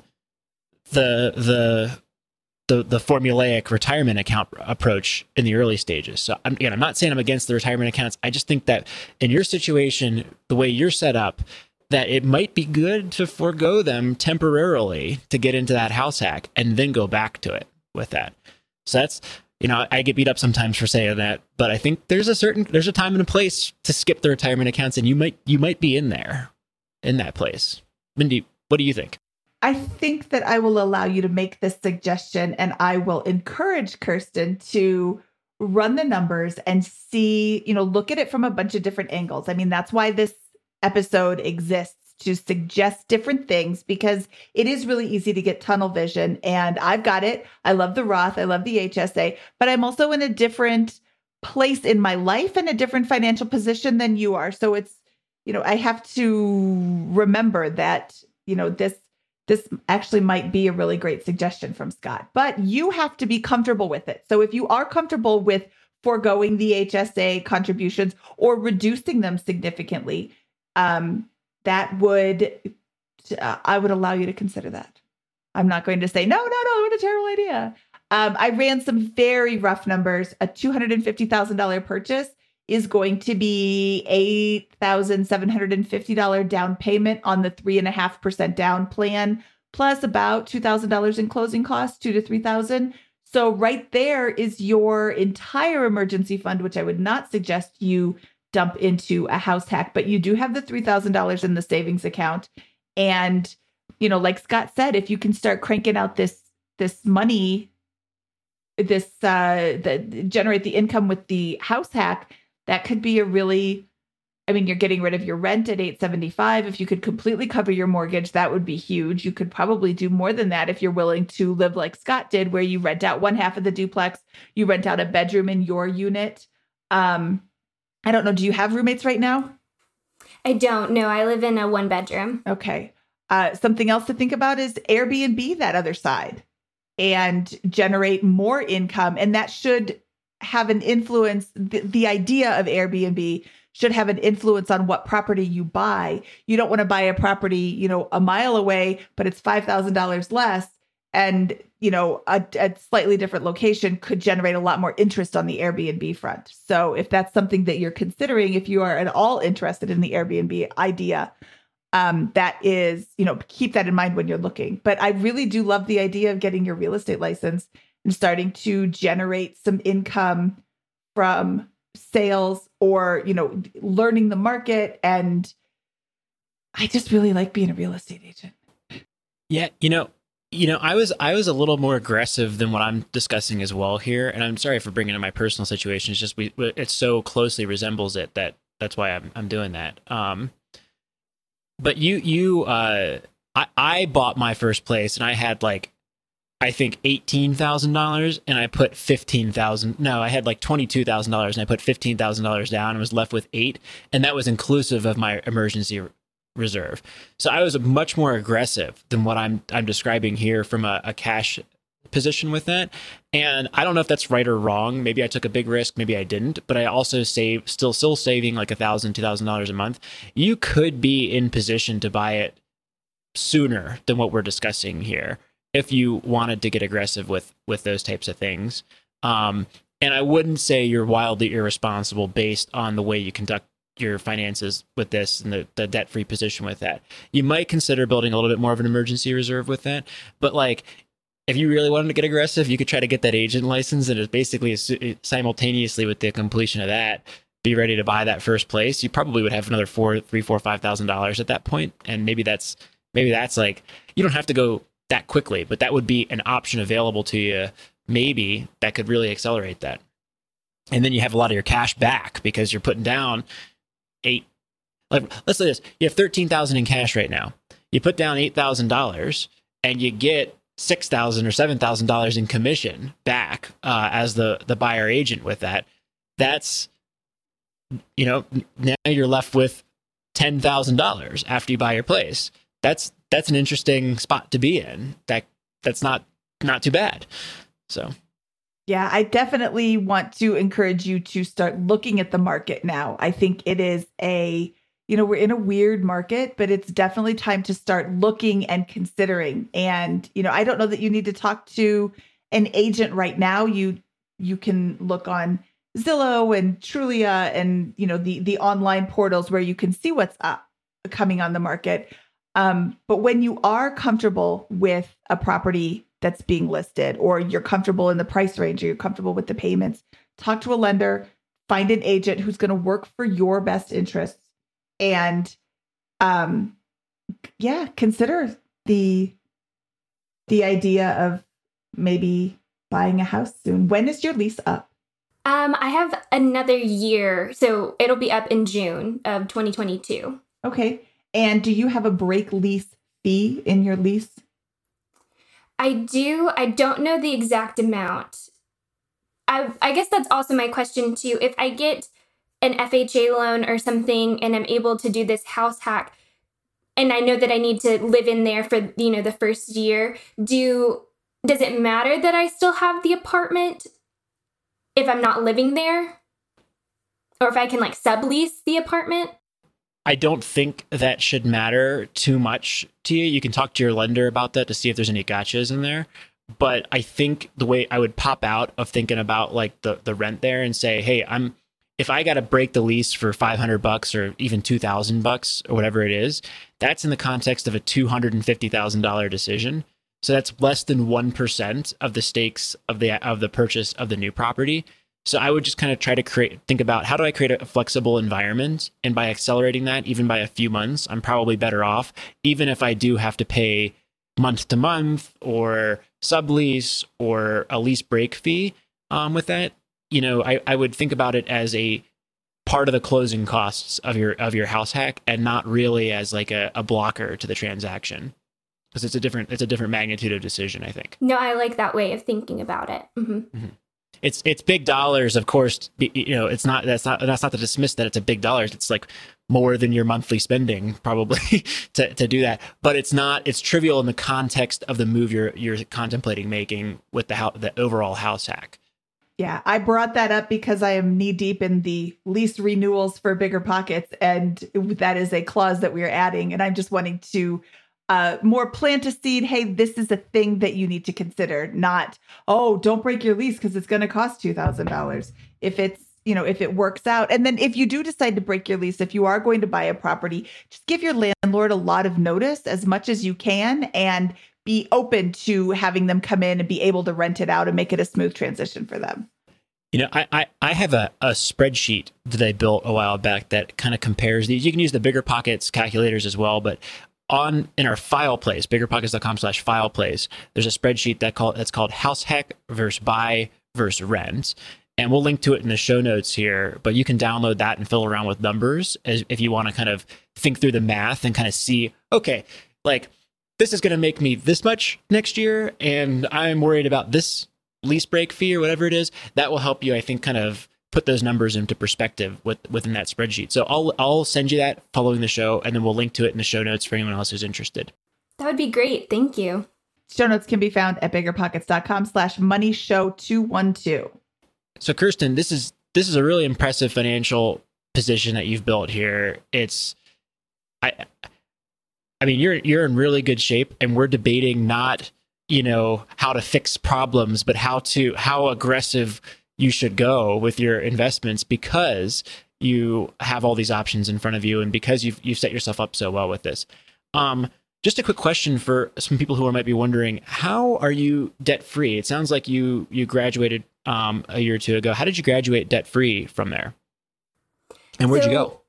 the the the the formulaic retirement account approach in the early stages. So I'm, again, I'm not saying I'm against the retirement accounts. I just think that in your situation, the way you're set up, that it might be good to forego them temporarily to get into that house hack and then go back to it with that. So that's, you know, I get beat up sometimes for saying that, but I think there's a certain, there's a time and a place to skip the retirement accounts, and you might, you might be in there, in that place. Mindy, what do you think? I think that I will allow you to make this suggestion, and I will encourage Kirsten to run the numbers and see, you know, look at it from a bunch of different angles. I mean, that's why this episode exists, to suggest different things, because it is really easy to get tunnel vision. And I've got it. I love the Roth. I love the H S A, but I'm also in a different place in my life and a different financial position than you are. So it's, you know, I have to remember that, you know, this, this actually might be a really great suggestion from Scott, but you have to be comfortable with it. So if you are comfortable with foregoing the H S A contributions or reducing them significantly, Um, that would, uh, I would allow you to consider that. I'm not going to say, no, no, no, what a terrible idea. Um, I ran some very rough numbers. A two hundred fifty thousand dollars purchase is going to be eight thousand seven hundred fifty dollars down payment on the three and a half percent down plan, plus about two thousand dollars in closing costs, two to three thousand. So right there is your entire emergency fund, which I would not suggest you dump into a house hack, but you do have the three thousand dollars in the savings account. And, you know, like Scott said, if you can start cranking out this, this money, this, uh, the generate the income with the house hack, that could be a really, I mean, you're getting rid of your rent at eight seventy-five. If you could completely cover your mortgage, that would be huge. You could probably do more than that if you're willing to live like Scott did, where you rent out one half of the duplex, you rent out a bedroom in your unit. Um, I don't know. Do you have roommates right now? I don't. No, I live in a one bedroom. Okay. Uh, something else to think about is Airbnb that other side and generate more income. And that should have an influence. The, the idea of Airbnb should have an influence on what property you buy. You don't want to buy a property, you know, a mile away, but it's five thousand dollars less. And, you know, a, a slightly different location could generate a lot more interest on the Airbnb front. So if that's something that you're considering, if you are at all interested in the Airbnb idea, um, that is, you know, keep that in mind when you're looking. But I really do love the idea of getting your real estate license and starting to generate some income from sales or, you know, learning the market. And I just really like being a real estate agent. Yeah, you know, You know, I was I was a little more aggressive than what I'm discussing as well here, and I'm sorry for bringing in my personal situation. It's just we it so closely resembles it that that's why I'm I'm doing that. Um, but you you uh, I I bought my first place and I had like I think eighteen thousand dollars, and I put fifteen thousand. No, I had like twenty two thousand dollars, and I put fifteen thousand dollars down, and was left with eight, and that was inclusive of my emergency reserve. So I was much more aggressive than what I'm I'm describing here from a, a cash position with that. And I don't know if that's right or wrong. Maybe I took a big risk, maybe I didn't, but I also save still still saving like a thousand, two thousand dollars a month. You could be in position to buy it sooner than what we're discussing here if you wanted to get aggressive with with those types of things. Um, and I wouldn't say you're wildly irresponsible based on the way you conduct your finances with this and the, the debt-free position with that. You might consider building a little bit more of an emergency reserve with that. But like, if you really wanted to get aggressive, you could try to get that agent license, and it's basically simultaneously with the completion of that, be ready to buy that first place. You probably would have another four, three, four, five thousand dollars at that point. And maybe that's, maybe that's like, you don't have to go that quickly, but that would be an option available to you. Maybe that could really accelerate that. And then you have a lot of your cash back because you're putting down eight, like, let's say this, you have thirteen thousand in cash right now. You put down eight thousand dollars and you get six thousand or seven thousand dollars in commission back uh, as the, the buyer agent with that. That's, you know, now you're left with ten thousand dollars after you buy your place. That's, that's an interesting spot to be in. That that's not, not too bad. So. Yeah, I definitely want to encourage you to start looking at the market now. I think it is a, you know, we're in a weird market, but it's definitely time to start looking and considering. And, you know, I don't know that you need to talk to an agent right now. You you can look on Zillow and Trulia and, you know, the the online portals where you can see what's up coming on the market. Um, but when you are comfortable with a property that's being listed, or you're comfortable in the price range, or you're comfortable with the payments, talk to a lender, find an agent who's going to work for your best interests. And, um, yeah, consider the, the idea of maybe buying a house soon. When is your lease up? Um, I have another year, so it'll be up in June of twenty twenty-two. Okay. And do you have a break lease fee in your lease? I do. I don't know the exact amount. I I guess that's also my question too. If I get an F H A loan or something and I'm able to do this house hack, and I know that I need to live in there for, you know, the first year, do does it matter that I still have the apartment if I'm not living there? Or if I can like sublease the apartment? I don't think that should matter too much to you. You can talk to your lender about that to see if there's any gotchas in there. But I think the way I would pop out of thinking about like the, the rent there and say, hey, I'm if I got to break the lease for five hundred bucks or even two thousand bucks or whatever it is, that's in the context of a two hundred fifty thousand dollars decision. So that's less than one percent of the stakes of the of the purchase of the new property. So I would just kind of try to create, think about how do I create a flexible environment? And by accelerating that, even by a few months, I'm probably better off, even if I do have to pay month to month or sublease or a lease break fee um, with that. You know, I, I would think about it as a part of the closing costs of your of your house hack and not really as like a, a blocker to the transaction. Because it's a different it's a different magnitude of decision, I think. No, I like that way of thinking about it. Mm-hmm. Mm-hmm. It's it's big dollars, of course. You know, it's not that's not that's not to dismiss that it's a big dollars. It's like more than your monthly spending probably to, to do that. But it's not. It's trivial in the context of the move you're you're contemplating making with the house, the overall house hack. Yeah, I brought that up because I am knee deep in the lease renewals for Bigger Pockets, and that is a clause that we are adding. And I'm just wanting to uh, more plant a seed. Hey, this is a thing that you need to consider. Not, oh, don't break your lease because it's going to cost two thousand dollars. If it's, you know, if it works out. And then if you do decide to break your lease, if you are going to buy a property, just give your landlord a lot of notice, as much as you can, and be open to having them come in and be able to rent it out and make it a smooth transition for them. You know, I, I, I have a, a spreadsheet that I built a while back that kind of compares these. You can use the Bigger Pockets calculators as well, but on in our file place, biggerpockets.com slash file place, there's a spreadsheet that call, that's called house hack versus buy versus rent. And we'll link to it in the show notes here, but you can download that and fill around with numbers as, if you want to kind of think through the math and kind of see, okay, like this is going to make me this much next year, and I'm worried about this lease break fee or whatever it is. That will help you, I think, kind of put those numbers into perspective with, within that spreadsheet. So I'll I'll send you that following the show, and then we'll link to it in the show notes for anyone else who's interested. That would be great. Thank you. Show notes can be found at biggerpockets.com slash money show 212. So Kirsten, this is this is a really impressive financial position that you've built here. It's I I mean, you're you're in really good shape, and we're debating not you know, how to fix problems, but how to, how aggressive you should go with your investments because you have all these options in front of you and because you've, you've set yourself up so well with this. Um, just a quick question for some people who are, might be wondering, how are you debt free? It sounds like you, you graduated um, a year or two ago. How did you graduate debt free from there? And where'd so, you go?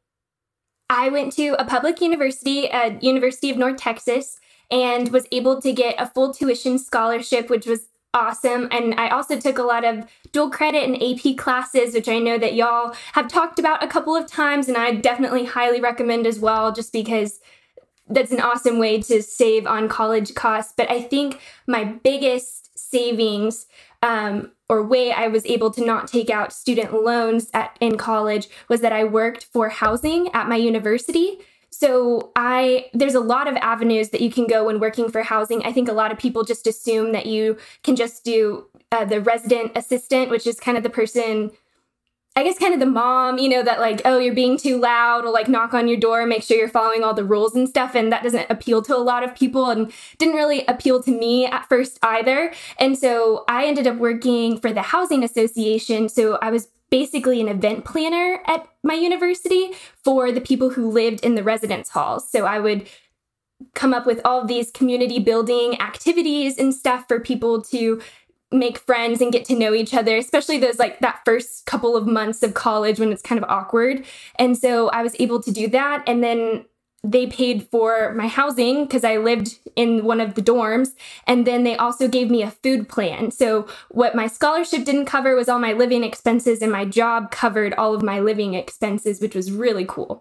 I went to a public university at University of North Texas and was able to get a full tuition scholarship, which was awesome. And I also took a lot of dual credit and A P classes, which I know that y'all have talked about a couple of times, and I definitely highly recommend as well, just because that's an awesome way to save on college costs. But I think my biggest savings um, or way I was able to not take out student loans at, in college was that I worked for housing at my university. So I there's a lot of avenues that you can go when working for housing. I think a lot of people just assume that you can just do uh, the resident assistant, which is kind of the person, I guess kind of the mom, you know, that like, oh, you're being too loud, or like knock on your door, make sure you're following all the rules and stuff. And that doesn't appeal to a lot of people and didn't really appeal to me at first either. And so I ended up working for the housing association. So I was basically an event planner at my university for the people who lived in the residence halls. So I would come up with all of these community building activities and stuff for people to make friends and get to know each other, especially those like that first couple of months of college when it's kind of awkward. And so I was able to do that. And then they paid for my housing because I lived in one of the dorms. And then they also gave me a food plan. So what my scholarship didn't cover was all my living expenses, and my job covered all of my living expenses, which was really cool.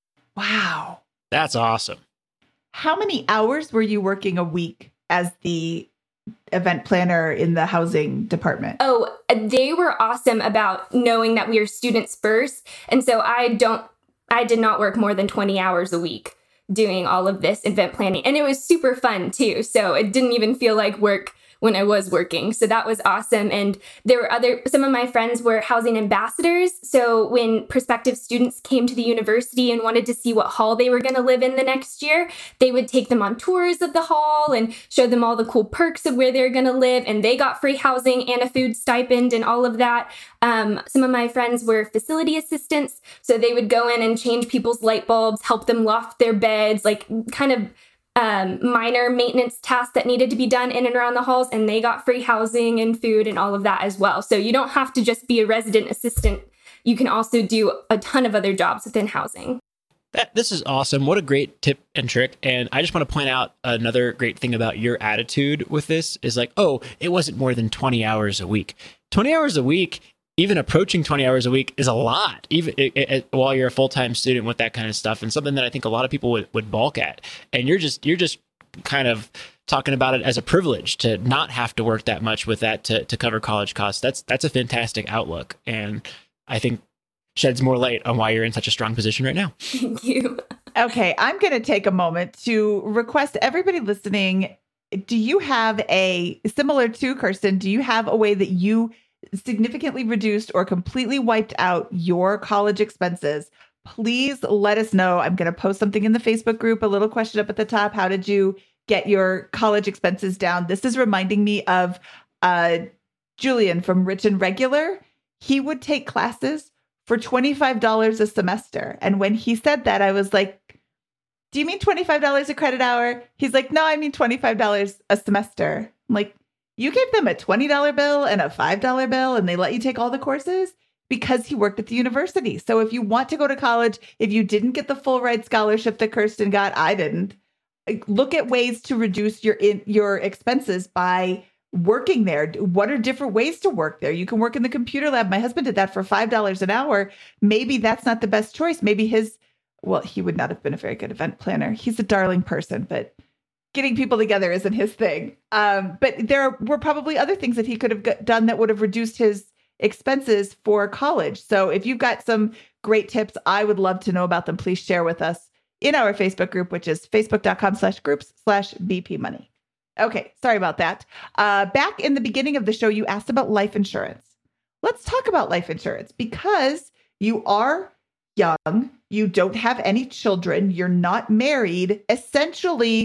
Wow. That's awesome. How many hours were you working a week as the event planner in the housing department? Oh, they were awesome about knowing that we are students first. And so I don't I did not work more than twenty hours a week doing all of this event planning. And it was super fun too. So it didn't even feel like work when I was working. So that was awesome. And there were other, some of my friends were housing ambassadors. So when prospective students came to the university and wanted to see what hall they were going to live in the next year, they would take them on tours of the hall and show them all the cool perks of where they're going to live. And they got free housing and a food stipend and all of that. Um, some of my friends were facility assistants. So they would go in and change people's light bulbs, help them loft their beds, like kind of um, minor maintenance tasks that needed to be done in and around the halls. And they got free housing and food and all of that as well. So you don't have to just be a resident assistant. You can also do a ton of other jobs within housing. That, this is awesome. What a great tip and trick. And I just want to point out another great thing about your attitude with this is like, oh, it wasn't more than twenty hours a week. twenty hours a week, even approaching twenty hours a week is a lot, even it, it, while you're a full-time student with that kind of stuff, and something that I think a lot of people would, would balk at. And you're just, you're just kind of talking about it as a privilege to not have to work that much with that to, to cover college costs. That's, that's a fantastic outlook. And I think sheds more light on why you're in such a strong position right now. Thank you. Okay. I'm going to take a moment to request everybody listening. Do you have a, similar to Kirsten, do you have a way that you significantly reduced or completely wiped out your college expenses? Please let us know. I'm going to post something in the Facebook group, a little question up at the top. How did you get your college expenses down? This is reminding me of uh, Julian from Rich and Regular. He would take classes for twenty-five dollars a semester. And when he said that, I was like, do you mean twenty-five dollars a credit hour? He's like, no, I mean twenty-five dollars a semester. I'm like, you gave them a twenty dollar bill and a five dollar bill and they let you take all the courses? Because he worked at the university. So if you want to go to college, if you didn't get the full ride scholarship that Kirsten got, I didn't, look at ways to reduce your in, your expenses by working there. What are different ways to work there? You can work in the computer lab. My husband did that for five dollars an hour. Maybe that's not the best choice. Maybe his, well, he would not have been a very good event planner. He's a darling person, but getting people together isn't his thing. Um, but there were probably other things that he could have done that would have reduced his expenses for college. So if you've got some great tips, I would love to know about them. Please share with us in our Facebook group, which is facebook.com slash groups slash BP money. Okay, sorry about that. Uh, back in the beginning of the show, you asked about life insurance. Let's talk about life insurance because you are young, you don't have any children, you're not married. Essentially,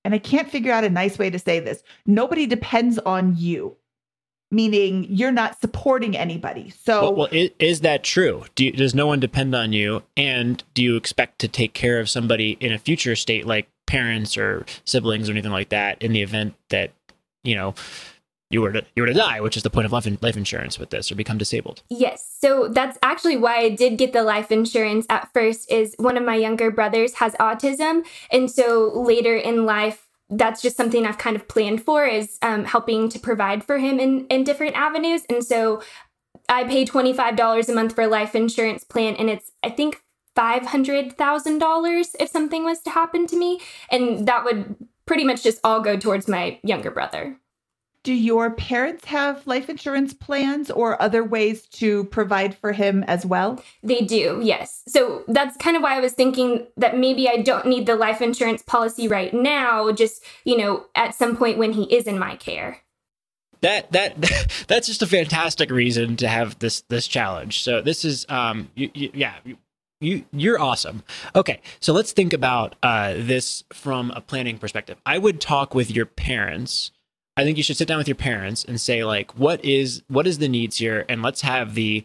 and I can't figure out a nice way to say this, nobody depends on you, meaning you're not supporting anybody. So, well, well is, is that true? Do you, does no one depend on you? And do you expect to take care of somebody in a future state, like parents or siblings or anything like that, in the event that, you know, you were to you were to die, which is the point of life, in, life insurance with this, or become disabled? Yes. So that's actually why I did get the life insurance at first, is one of my younger brothers has autism. And so later in life, that's just something I've kind of planned for, is um, helping to provide for him in, in different avenues. And so I pay twenty-five dollars a month for a life insurance plan, and it's, I think, five hundred thousand dollars if something was to happen to me. And that would pretty much just all go towards my younger brother. Do your parents have life insurance plans or other ways to provide for him as well? They do, yes. So that's kind of why I was thinking that maybe I don't need the life insurance policy right now, just, you know, at some point when he is in my care. That that that's just a fantastic reason to have this this challenge. So this is um you, you, yeah you you're awesome. Okay, so let's think about uh this from a planning perspective. I would talk with your parents. I think you should sit down with your parents and say, like, what is what is the needs here, and let's have the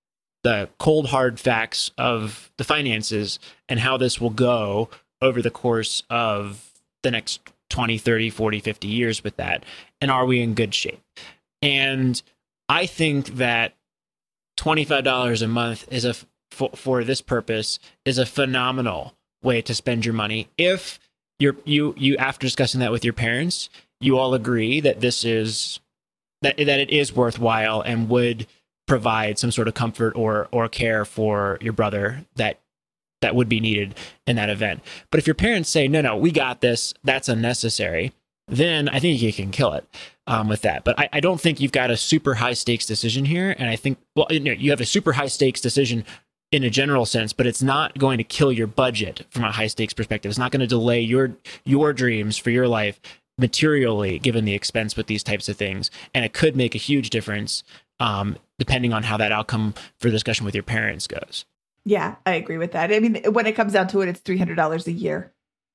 the cold hard facts of the finances and how this will go over the course of the next twenty, thirty, forty, fifty years with that. And are we in good shape? And I think that twenty-five dollars a month is a for, for this purpose is a phenomenal way to spend your money. If you're you you after discussing that with your parents, you all agree that this is that that it is worthwhile and would provide some sort of comfort or or care for your brother that that would be needed in that event. But if your parents say, no, no, we got this, that's unnecessary, then I think you can kill it um, with that. But I, I don't think you've got a super high stakes decision here. And I think, well, you know, you have a super high stakes decision in a general sense, but it's not going to kill your budget from a high stakes perspective. It's not going to delay your your dreams for your life materially, given the expense with these types of things. And it could make a huge difference um, depending on how that outcome for discussion with your parents goes. Yeah, I agree with that. I mean, when it comes down to it, it's three hundred dollars a year.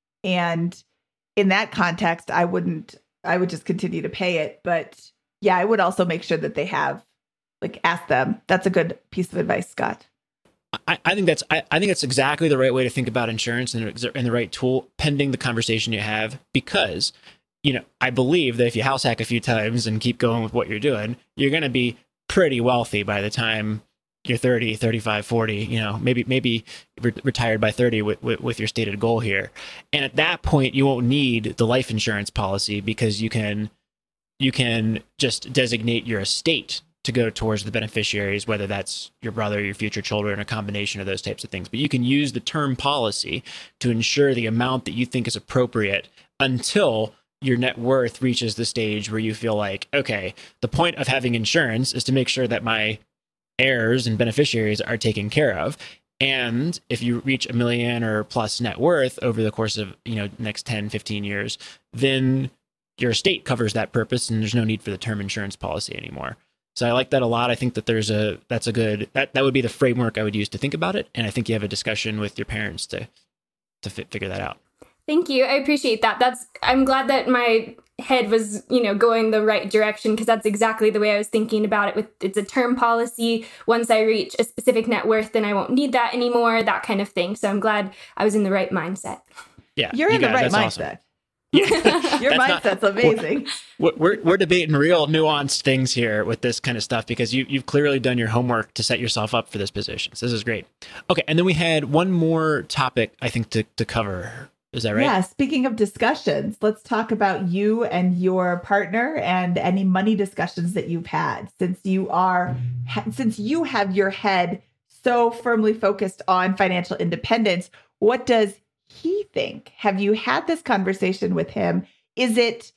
And in that context, I wouldn't, I would just continue to pay it. But yeah, I would also make sure that they have, like, ask them. That's a good piece of advice, Scott. I, I think that's I, I think that's exactly the right way to think about insurance and, and the right tool, pending the conversation you have, because, you know, I believe that if you house hack a few times and keep going with what you're doing, you're going to be pretty wealthy by the time you're thirty, thirty-five, forty, you know, maybe maybe re- retired by thirty with, with, with your stated goal here. And at that point, you won't need the life insurance policy because you can you can just designate your estate to go towards the beneficiaries, whether that's your brother, your future children, a combination of those types of things. But you can use the term policy to ensure the amount that you think is appropriate until your net worth reaches the stage where you feel like, okay, the point of having insurance is to make sure that my heirs and beneficiaries are taken care of. And if you reach a million or plus net worth over the course of, you know, next ten, fifteen years, then your estate covers that purpose and there's no need for the term insurance policy anymore. So I like that a lot. I think that there's a, that's a good, that, that would be the framework I would use to think about it. And I think you have a discussion with your parents to, to fit, figure that out. Thank you. I appreciate that. That's, I'm glad that my head was, you know, going the right direction, because that's exactly the way I was thinking about it. With it's a term policy. Once I reach a specific net worth, then I won't need that anymore, that kind of thing. So I'm glad I was in the right mindset. Yeah. You're you in the right mindset. Awesome. Yeah. Your mindset's not, amazing. We're, we're we're debating real nuanced things here with this kind of stuff, because you you've clearly done your homework to set yourself up for this position. So this is great. Okay, and then we had one more topic I think to to cover. Is that right? Yeah. Speaking of discussions, let's talk about you and your partner and any money discussions that you've had, since you are, since you have your head so firmly focused on financial independence. What does he think? Have you had this conversation with him? Is it,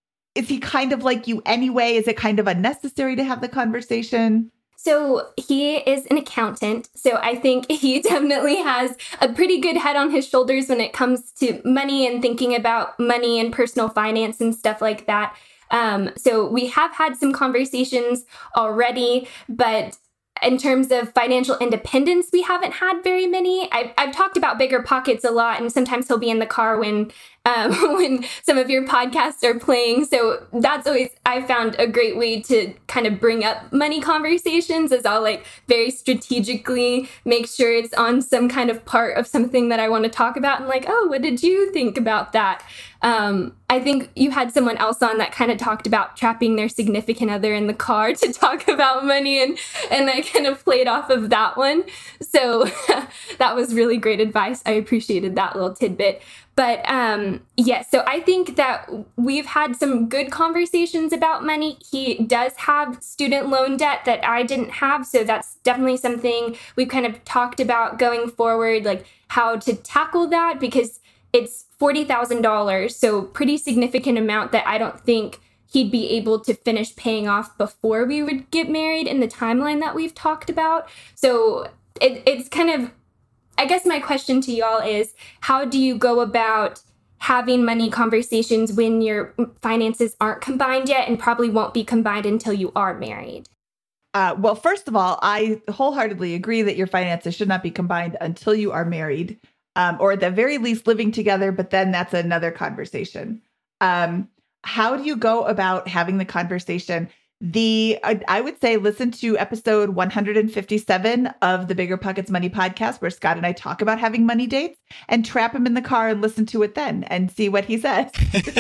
is he kind of like you anyway? Is it kind of unnecessary to have the conversation? So he is an accountant. So I think he definitely has a pretty good head on his shoulders when it comes to money and thinking about money and personal finance and stuff like that. Um, so we have had some conversations already, but in terms of financial independence, we haven't had very many. I've, I've talked about bigger pockets a lot, and sometimes he'll be in the car when um, when some of your podcasts are playing. So that's always, I found a great way to kind of bring up money conversations, as I'll like very strategically make sure it's on some kind of part of something that I want to talk about, and like, oh, what did you think about that? Um, I think you had someone else on that kind of talked about trapping their significant other in the car to talk about money, and, and I kind of played off of that one. So that was really great advice. I appreciated that little tidbit. But um, yes, yeah, so I think that we've had some good conversations about money. He does have student loan debt that I didn't have. So that's definitely something we've kind of talked about going forward, like how to tackle that, because it's forty thousand dollars, so pretty significant amount that I don't think he'd be able to finish paying off before we would get married in the timeline that we've talked about. So it, it's kind of, I guess my question to y'all is, how do you go about having money conversations when your finances aren't combined yet and probably won't be combined until you are married? Uh, well, first of all, I wholeheartedly agree that your finances should not be combined until you are married. Um, or at the very least living together, but then that's another conversation. Um, how do you go about having the conversation? The I, I would say listen to episode one hundred fifty-seven of the Bigger Pockets Money podcast, where Scott and I talk about having money dates, and trap him in the car and listen to it then and see what he says.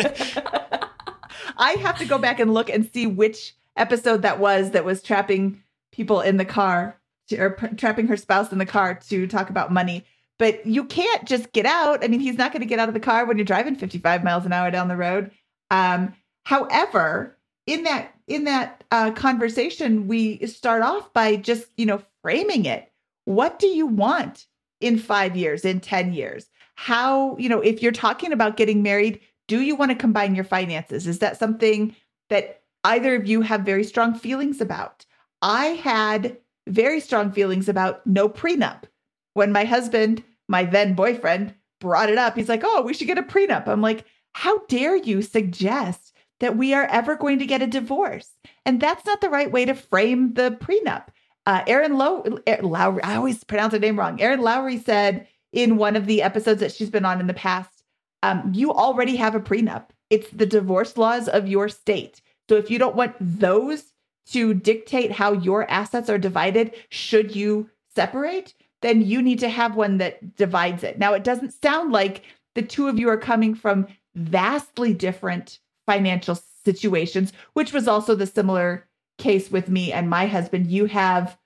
I have to go back and look and see which episode that was that was trapping people in the car to, or p- trapping her spouse in the car to talk about money. But you can't just get out. I mean, he's not going to get out of the car when you're driving fifty-five miles an hour down the road. Um, however, in that in that uh, conversation, we start off by just, you know, framing it. What do you want in five years, in ten years? How, you know, if you're talking about getting married, do you want to combine your finances? Is that something that either of you have very strong feelings about? I had very strong feelings about no prenup. When my husband, my then boyfriend, brought it up, he's like, oh, we should get a prenup. I'm like, how dare you suggest that we are ever going to get a divorce? And that's not the right way to frame the prenup. Uh, Erin Low- Lowry, I always pronounce her name wrong. Erin Lowry said in one of the episodes that she's been on in the past, um, you already have a prenup. It's the divorce laws of your state. So if you don't want those to dictate how your assets are divided, should you separate, then you need to have one that divides it. Now, it doesn't sound like the two of you are coming from vastly different financial situations, which was also the similar case with me and my husband. You have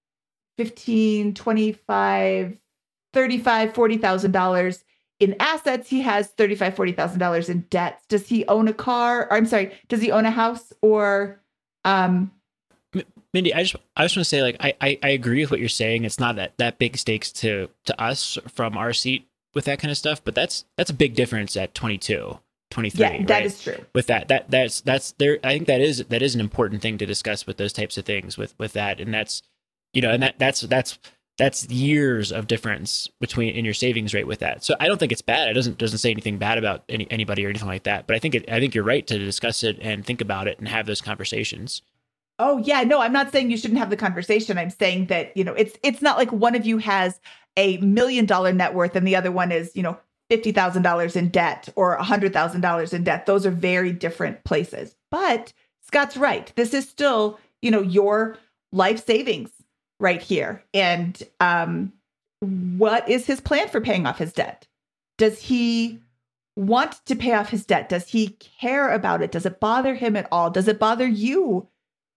fifteen, twenty-five, thirty-five, forty thousand dollars in assets. He has thirty-five, forty thousand dollars in debts. Does he own a car? Or I'm sorry, does he own a house or um Mindy, I just I just want to say, like, I, I, I agree with what you're saying. It's not that, that big stakes to to us from our seat with that kind of stuff, but that's that's a big difference at twenty-two, twenty-three. Yeah, that right? is true. With that, that that's that's there. I think that is that is an important thing to discuss with those types of things. With with that, and that's you know, and that that's that's that's years of difference between in your savings rate with that. So I don't think it's bad. It doesn't doesn't say anything bad about any anybody or anything like that. But I think it I think you're right to discuss it and think about it and have those conversations. Oh, yeah. No, I'm not saying you shouldn't have the conversation. I'm saying that, you know, it's it's not like one of you has a million dollar net worth and the other one is, you know, fifty thousand dollars in debt or one hundred thousand dollars in debt. Those are very different places. But Scott's right. This is still, you know, your life savings right here. And um, what is his plan for paying off his debt? Does he want to pay off his debt? Does he care about it? Does it bother him at all? Does it bother you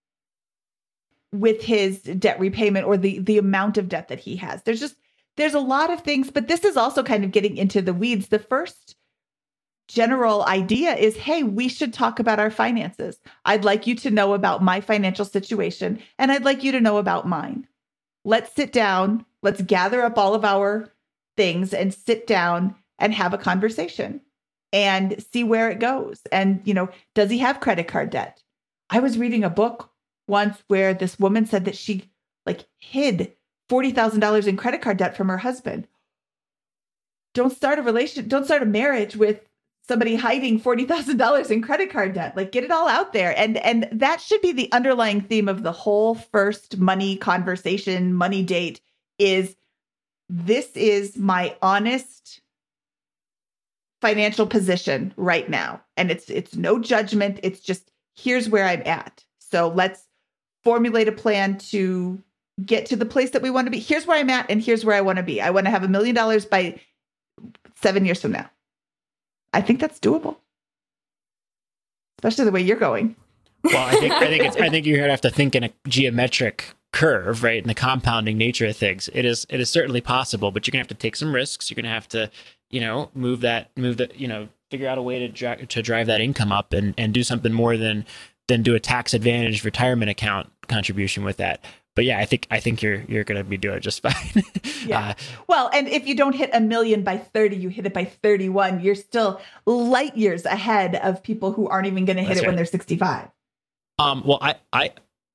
with his debt repayment or the the amount of debt that he has? There's just, there's a lot of things, but this is also kind of getting into the weeds. The first general idea is, hey, we should talk about our finances. I'd like you to know about my financial situation, and I'd like you to know about mine. Let's sit down. Let's gather up all of our things and sit down and have a conversation and see where it goes. And, you know, does he have credit card debt? I was reading a book once where this woman said that she like hid forty thousand dollars in credit card debt from her husband. Don't start a relation, don't start a marriage with somebody hiding forty thousand dollars in credit card debt. Like, get it all out there. And, and that should be the underlying theme of the whole first money conversation, money date is, this is my honest financial position right now. And it's it's no judgment. It's just, here's where I'm at. So let's formulate a plan to get to the place that we want to be. Here's where I'm at, and here's where I want to be. I want to have a million dollars by seven years from now. I think that's doable, especially the way you're going. Well, I think I think it's I think you're gonna have to think in a geometric curve, right? In the compounding nature of things, it is it is certainly possible, but you're gonna have to take some risks. You're gonna have to, you know, move that move that you know, figure out a way to dri- to drive that income up and and do something more than than do a tax advantage retirement account contribution with that. But yeah, I think I think you're you're gonna be doing just fine. Yeah. Uh, well, and if you don't hit a million by thirty, you hit it by thirty-one. You're still light years ahead of people who aren't even going to hit it right when they're sixty-five. Um. Well, I I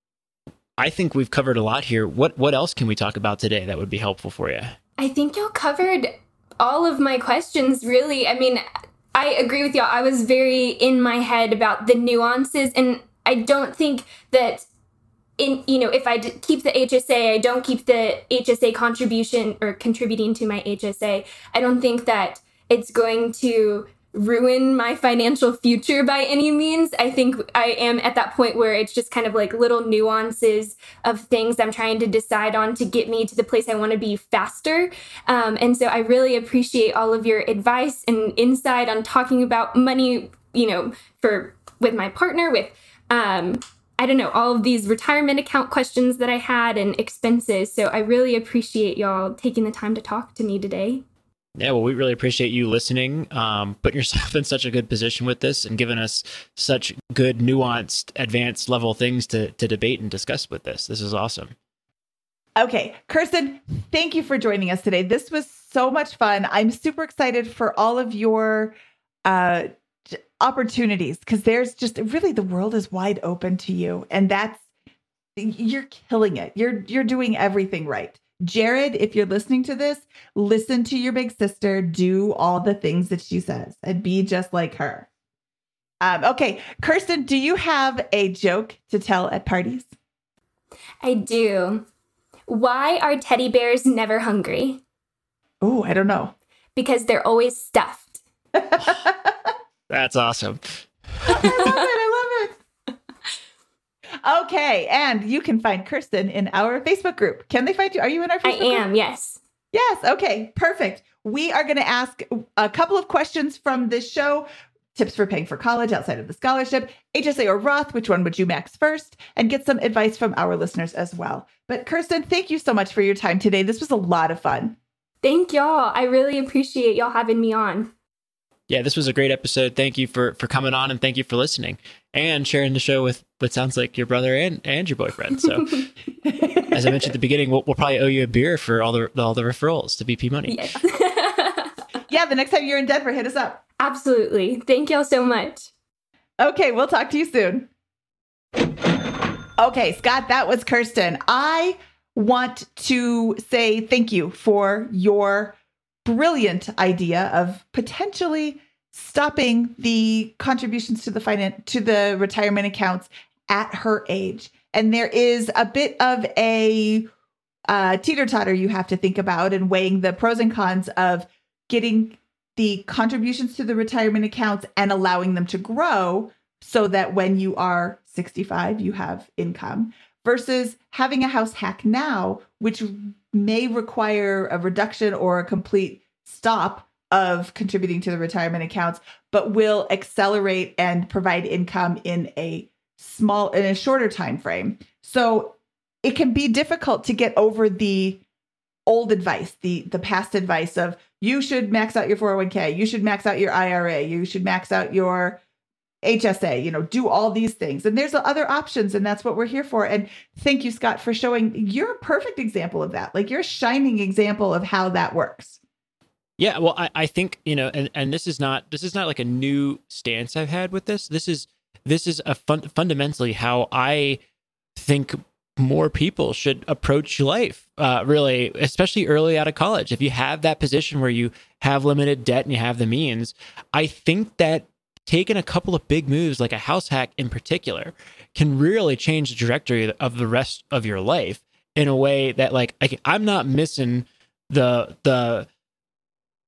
I think we've covered a lot here. What what else can we talk about today that would be helpful for you? I think y'all covered all of my questions, really. I mean, I agree with y'all. I was very in my head about the nuances, and I don't think that in, you know, if I d- keep the H S A, I don't keep the H S A contribution or contributing to my H S A, I don't think that it's going to ruin my financial future by any means. I think I am at that point where it's just kind of like little nuances of things I'm trying to decide on to get me to the place I want to be faster. Um, and so I really appreciate all of your advice and insight on talking about money, you know, for with my partner, with, um, I don't know, all of these retirement account questions that I had and expenses. So I really appreciate y'all taking the time to talk to me today. Yeah, well, we really appreciate you listening, um, putting yourself in such a good position with this and giving us such good, nuanced, advanced level things to, to debate and discuss with this. This is awesome. Okay, Kirsten, thank you for joining us today. This was so much fun. I'm super excited for all of your uh, opportunities, because there's just really, the world is wide open to you, and that's, you're killing it. You're you're doing everything right. Jared, if you're listening to this, listen to your big sister, do all the things that she says, and be just like her. Um, okay, Kirsten, do you have a joke to tell at parties? I do. Why are teddy bears never hungry? Oh, I don't know. Because they're always stuffed. That's awesome. I love it. I love it. Okay, and you can find Kirsten in our Facebook group. Can they find you? Are you in our Facebook I am, group? yes. Yes, okay, perfect. We are going to ask a couple of questions from this show. Tips for paying for college outside of the scholarship, H S A or Roth, which one would you max first? And get some advice from our listeners as well. But Kirsten, thank you so much for your time today. This was a lot of fun. Thank y'all. I really appreciate y'all having me on. Yeah, this was a great episode. Thank you for, for coming on, and thank you for listening and sharing the show with what sounds like your brother and, and your boyfriend. So as I mentioned at the beginning, we'll, we'll probably owe you a beer for all the all the referrals to B P Money. Yes. Yeah, the next time you're in Denver, hit us up. Absolutely. Thank y'all so much. Okay, we'll talk to you soon. Okay, Scott, that was Kirsten. I want to say thank you for your brilliant idea of potentially stopping the contributions to the finance to the retirement accounts at her age. And there is a bit of a uh, teeter-totter you have to think about, and weighing the pros and cons of getting the contributions to the retirement accounts and allowing them to grow so that when you are sixty-five, you have income, versus having a house hack now, which may require a reduction or a complete stop of contributing to the retirement accounts, but will accelerate and provide income in a small, in a shorter time frame. So it can be difficult to get over the old advice, the the past advice of you should max out your four oh one k, you should max out your I R A, you should max out your H S A, you know, do all these things. And there's other options, and that's what we're here for. And thank you, Scott, for showing. You're a perfect example of that. Like, you're a shining example of how that works. Yeah, well, I, I think, you know, and, and this is not this is not like a new stance I've had with this. This is this is a fun, fundamentally how I think more people should approach life, uh, really, especially early out of college. If you have that position where you have limited debt and you have the means, I think that taking a couple of big moves, like a house hack in particular, can really change the trajectory of the rest of your life in a way that, like, I, I'm not missing the the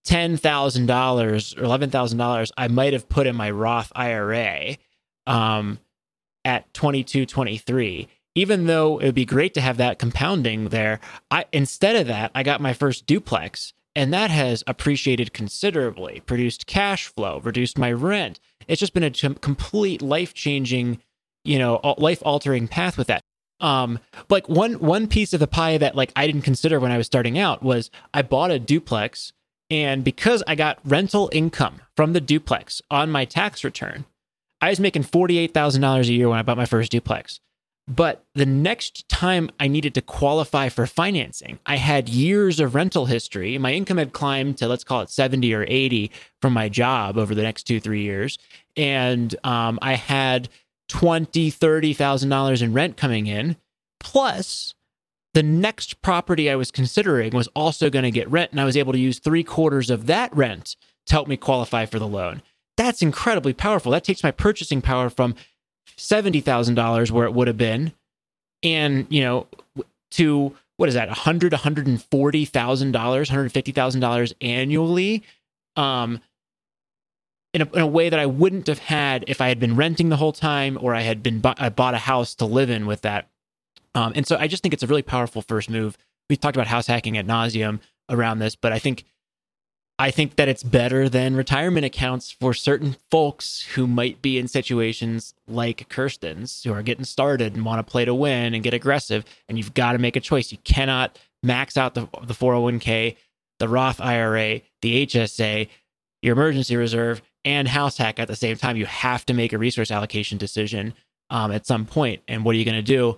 ten thousand dollars or eleven thousand dollars I might have put in my Roth I R A um, at twenty-two, twenty-three. Even though it would be great to have that compounding there, I instead of that, I got my first duplex, and that has appreciated considerably, produced cash flow, reduced my rent. It's just been a t- complete life-changing, you know, life-altering path with that. Um, like one one piece of the pie that like I didn't consider when I was starting out was I bought a duplex, and because I got rental income from the duplex on my tax return, I was making forty-eight thousand dollars a year when I bought my first duplex. But the next time I needed to qualify for financing, I had years of rental history. My income had climbed to, let's call it seventy or eighty from my job over the next two, three years. And um, I had twenty thousand dollars, thirty thousand dollars in rent coming in. Plus, the next property I was considering was also going to get rent. And I was able to use three quarters of that rent to help me qualify for the loan. That's incredibly powerful. That takes my purchasing power from seventy thousand dollars where it would have been, and, you know, to, what is that, one hundred thousand dollars, one hundred forty thousand dollars, one hundred fifty thousand dollars annually, um, in a, in a way that I wouldn't have had if I had been renting the whole time, or I had been bu- I bought a house to live in with that. Um, and so I just think it's a really powerful first move. We've talked about house hacking ad nauseum around this, but I think I think that it's better than retirement accounts for certain folks who might be in situations like Kirsten's, who are getting started and want to play to win and get aggressive. And you've got to make a choice. You cannot max out the, the four oh one k, the Roth I R A, the H S A, your emergency reserve, and house hack at the same time. You have to make a resource allocation decision um, at some point. And what are you going to do?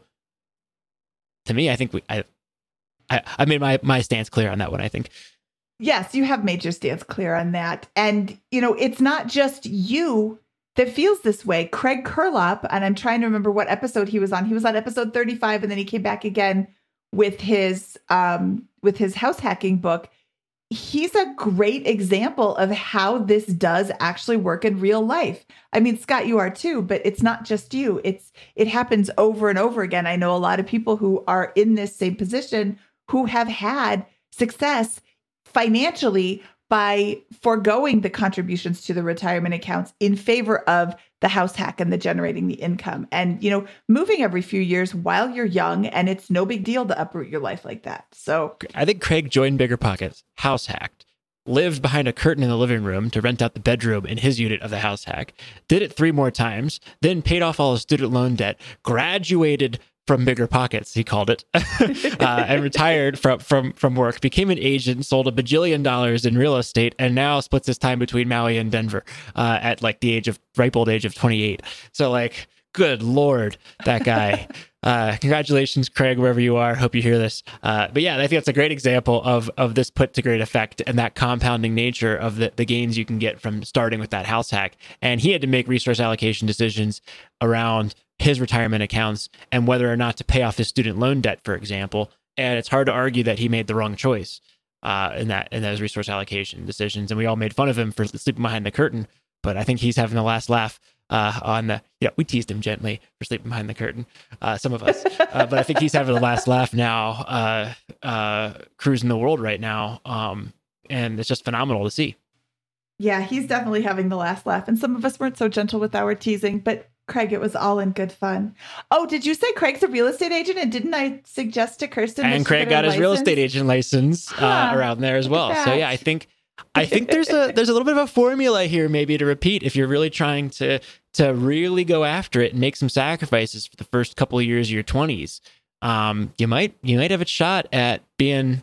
To me, I think we, I, I, I made my, my stance clear on that one, I think. Yes, you have made your stance clear on that. And, you know, it's not just you that feels this way. Craig Curlop, and I'm trying to remember what episode he was on. He was on episode thirty-five, and then he came back again with his um, with his house hacking book. He's a great example of how this does actually work in real life. I mean, Scott, you are too, but it's not just you. It's it happens over and over again. I know a lot of people who are in this same position who have had success financially by foregoing the contributions to the retirement accounts in favor of the house hack and the generating the income. And, you know, moving every few years while you're young, and it's no big deal to uproot your life like that. So I think Craig joined BiggerPockets, house hacked, lived behind a curtain in the living room to rent out the bedroom in his unit of the house hack, did it three more times, then paid off all his student loan debt, graduated from BiggerPockets, he called it, uh, and retired from, from, from work, became an agent, sold a bajillion dollars in real estate, and now splits his time between Maui and Denver uh, at like the age of, ripe old age of twenty-eight. So like, good Lord, that guy. uh, congratulations, Craig, wherever you are. Hope you hear this. Uh, but yeah, I think that's a great example of of this put to great effect and that compounding nature of the, the gains you can get from starting with that house hack. And he had to make resource allocation decisions around his retirement accounts and whether or not to pay off his student loan debt, for example. And it's hard to argue that he made the wrong choice uh, in that in those resource allocation decisions. And we all made fun of him for sleeping behind the curtain. But I think he's having the last laugh uh, on the, yeah, we teased him gently for sleeping behind the curtain, uh, some of us. Uh, but I think he's having the last laugh now, uh, uh, cruising the world right now. Um, and it's just phenomenal to see. Yeah, he's definitely having the last laugh. And some of us weren't so gentle with our teasing, but Craig, it was all in good fun. Oh, did you say Craig's a real estate agent? And didn't I suggest to Kirsten? And Craig got his real estate agent license uh, huh. around there as well. So yeah, I think I think there's a there's a little bit of a formula here maybe to repeat if you're really trying to to really go after it and make some sacrifices for the first couple of years of your twenties. Um, you might you might have a shot at being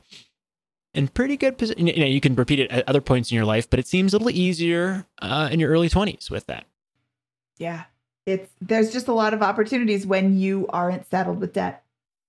in pretty good position. You know, you can repeat it at other points in your life, but it seems a little easier uh, in your early twenties with that. Yeah. It's there's just a lot of opportunities when you aren't saddled with debt.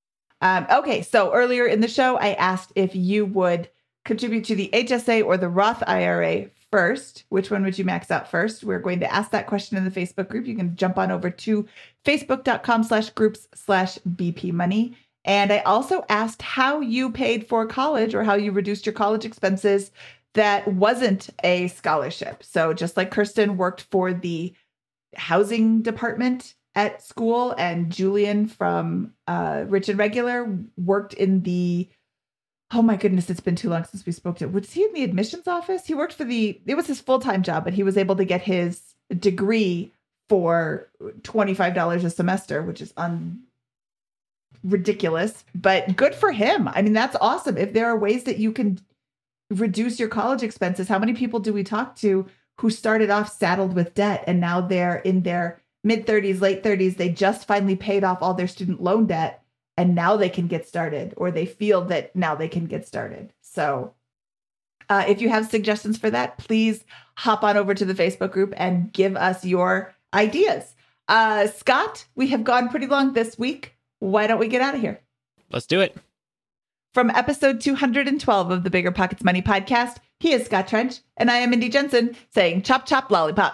Um, okay, so earlier in the show, I asked if you would contribute to the H S A or the Roth I R A first. Which one would you max out first? We're going to ask that question in the Facebook group. You can jump on over to facebook.com slash groups slash BP money. And I also asked how you paid for college or how you reduced your college expenses that wasn't a scholarship. So just like Kirsten worked for the housing department at school, and Julian from uh, Rich and Regular worked in the oh my goodness, it's been too long since we spoke to him. Was he in the admissions office? He worked for the, it was his full-time job, but he was able to get his degree for twenty-five dollars a semester, which is un ridiculous, but good for him. I mean, that's awesome. If there are ways that you can reduce your college expenses, how many people do we talk to who started off saddled with debt and now they're in their mid thirties, late thirties, they just finally paid off all their student loan debt and now they can get started, or they feel that now they can get started. So uh, if you have suggestions for that, please hop on over to the Facebook group and give us your ideas. Uh, Scott, we have gone pretty long this week. Why don't we get out of here? Let's do it. From episode two hundred twelve of the Bigger Pockets Money podcast, he is Scott Trench, and I am Mindy Jensen saying chop, chop, lollipop.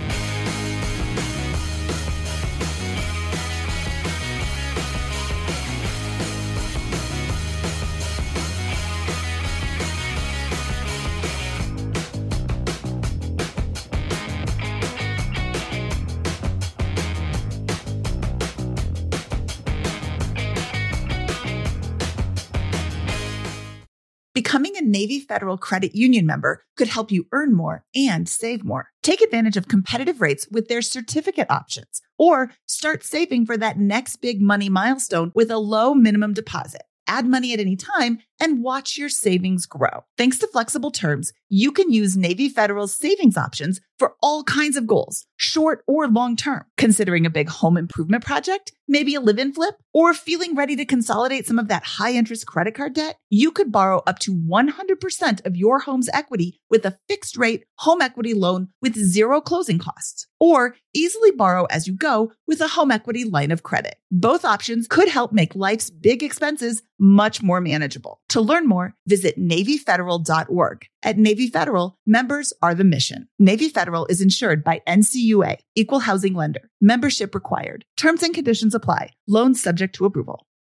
Becoming a Navy Federal Credit Union member could help you earn more and save more. Take advantage of competitive rates with their certificate options, or start saving for that next big money milestone with a low minimum deposit. Add money at any time and watch your savings grow. Thanks to flexible terms, you can use Navy Federal's savings options for all kinds of goals, short or long term. Considering a big home improvement project, maybe a live-in flip, or feeling ready to consolidate some of that high-interest credit card debt, you could borrow up to one hundred percent of your home's equity with a fixed-rate home equity loan with zero closing costs, or easily borrow as you go with a home equity line of credit. Both options could help make life's big expenses much more manageable. To learn more, visit Navy Federal dot org. At Navy Federal, members are the mission. Navy Federal is insured by N C U A, Equal Housing Lender. Membership required. Terms and conditions apply. Loans subject to approval.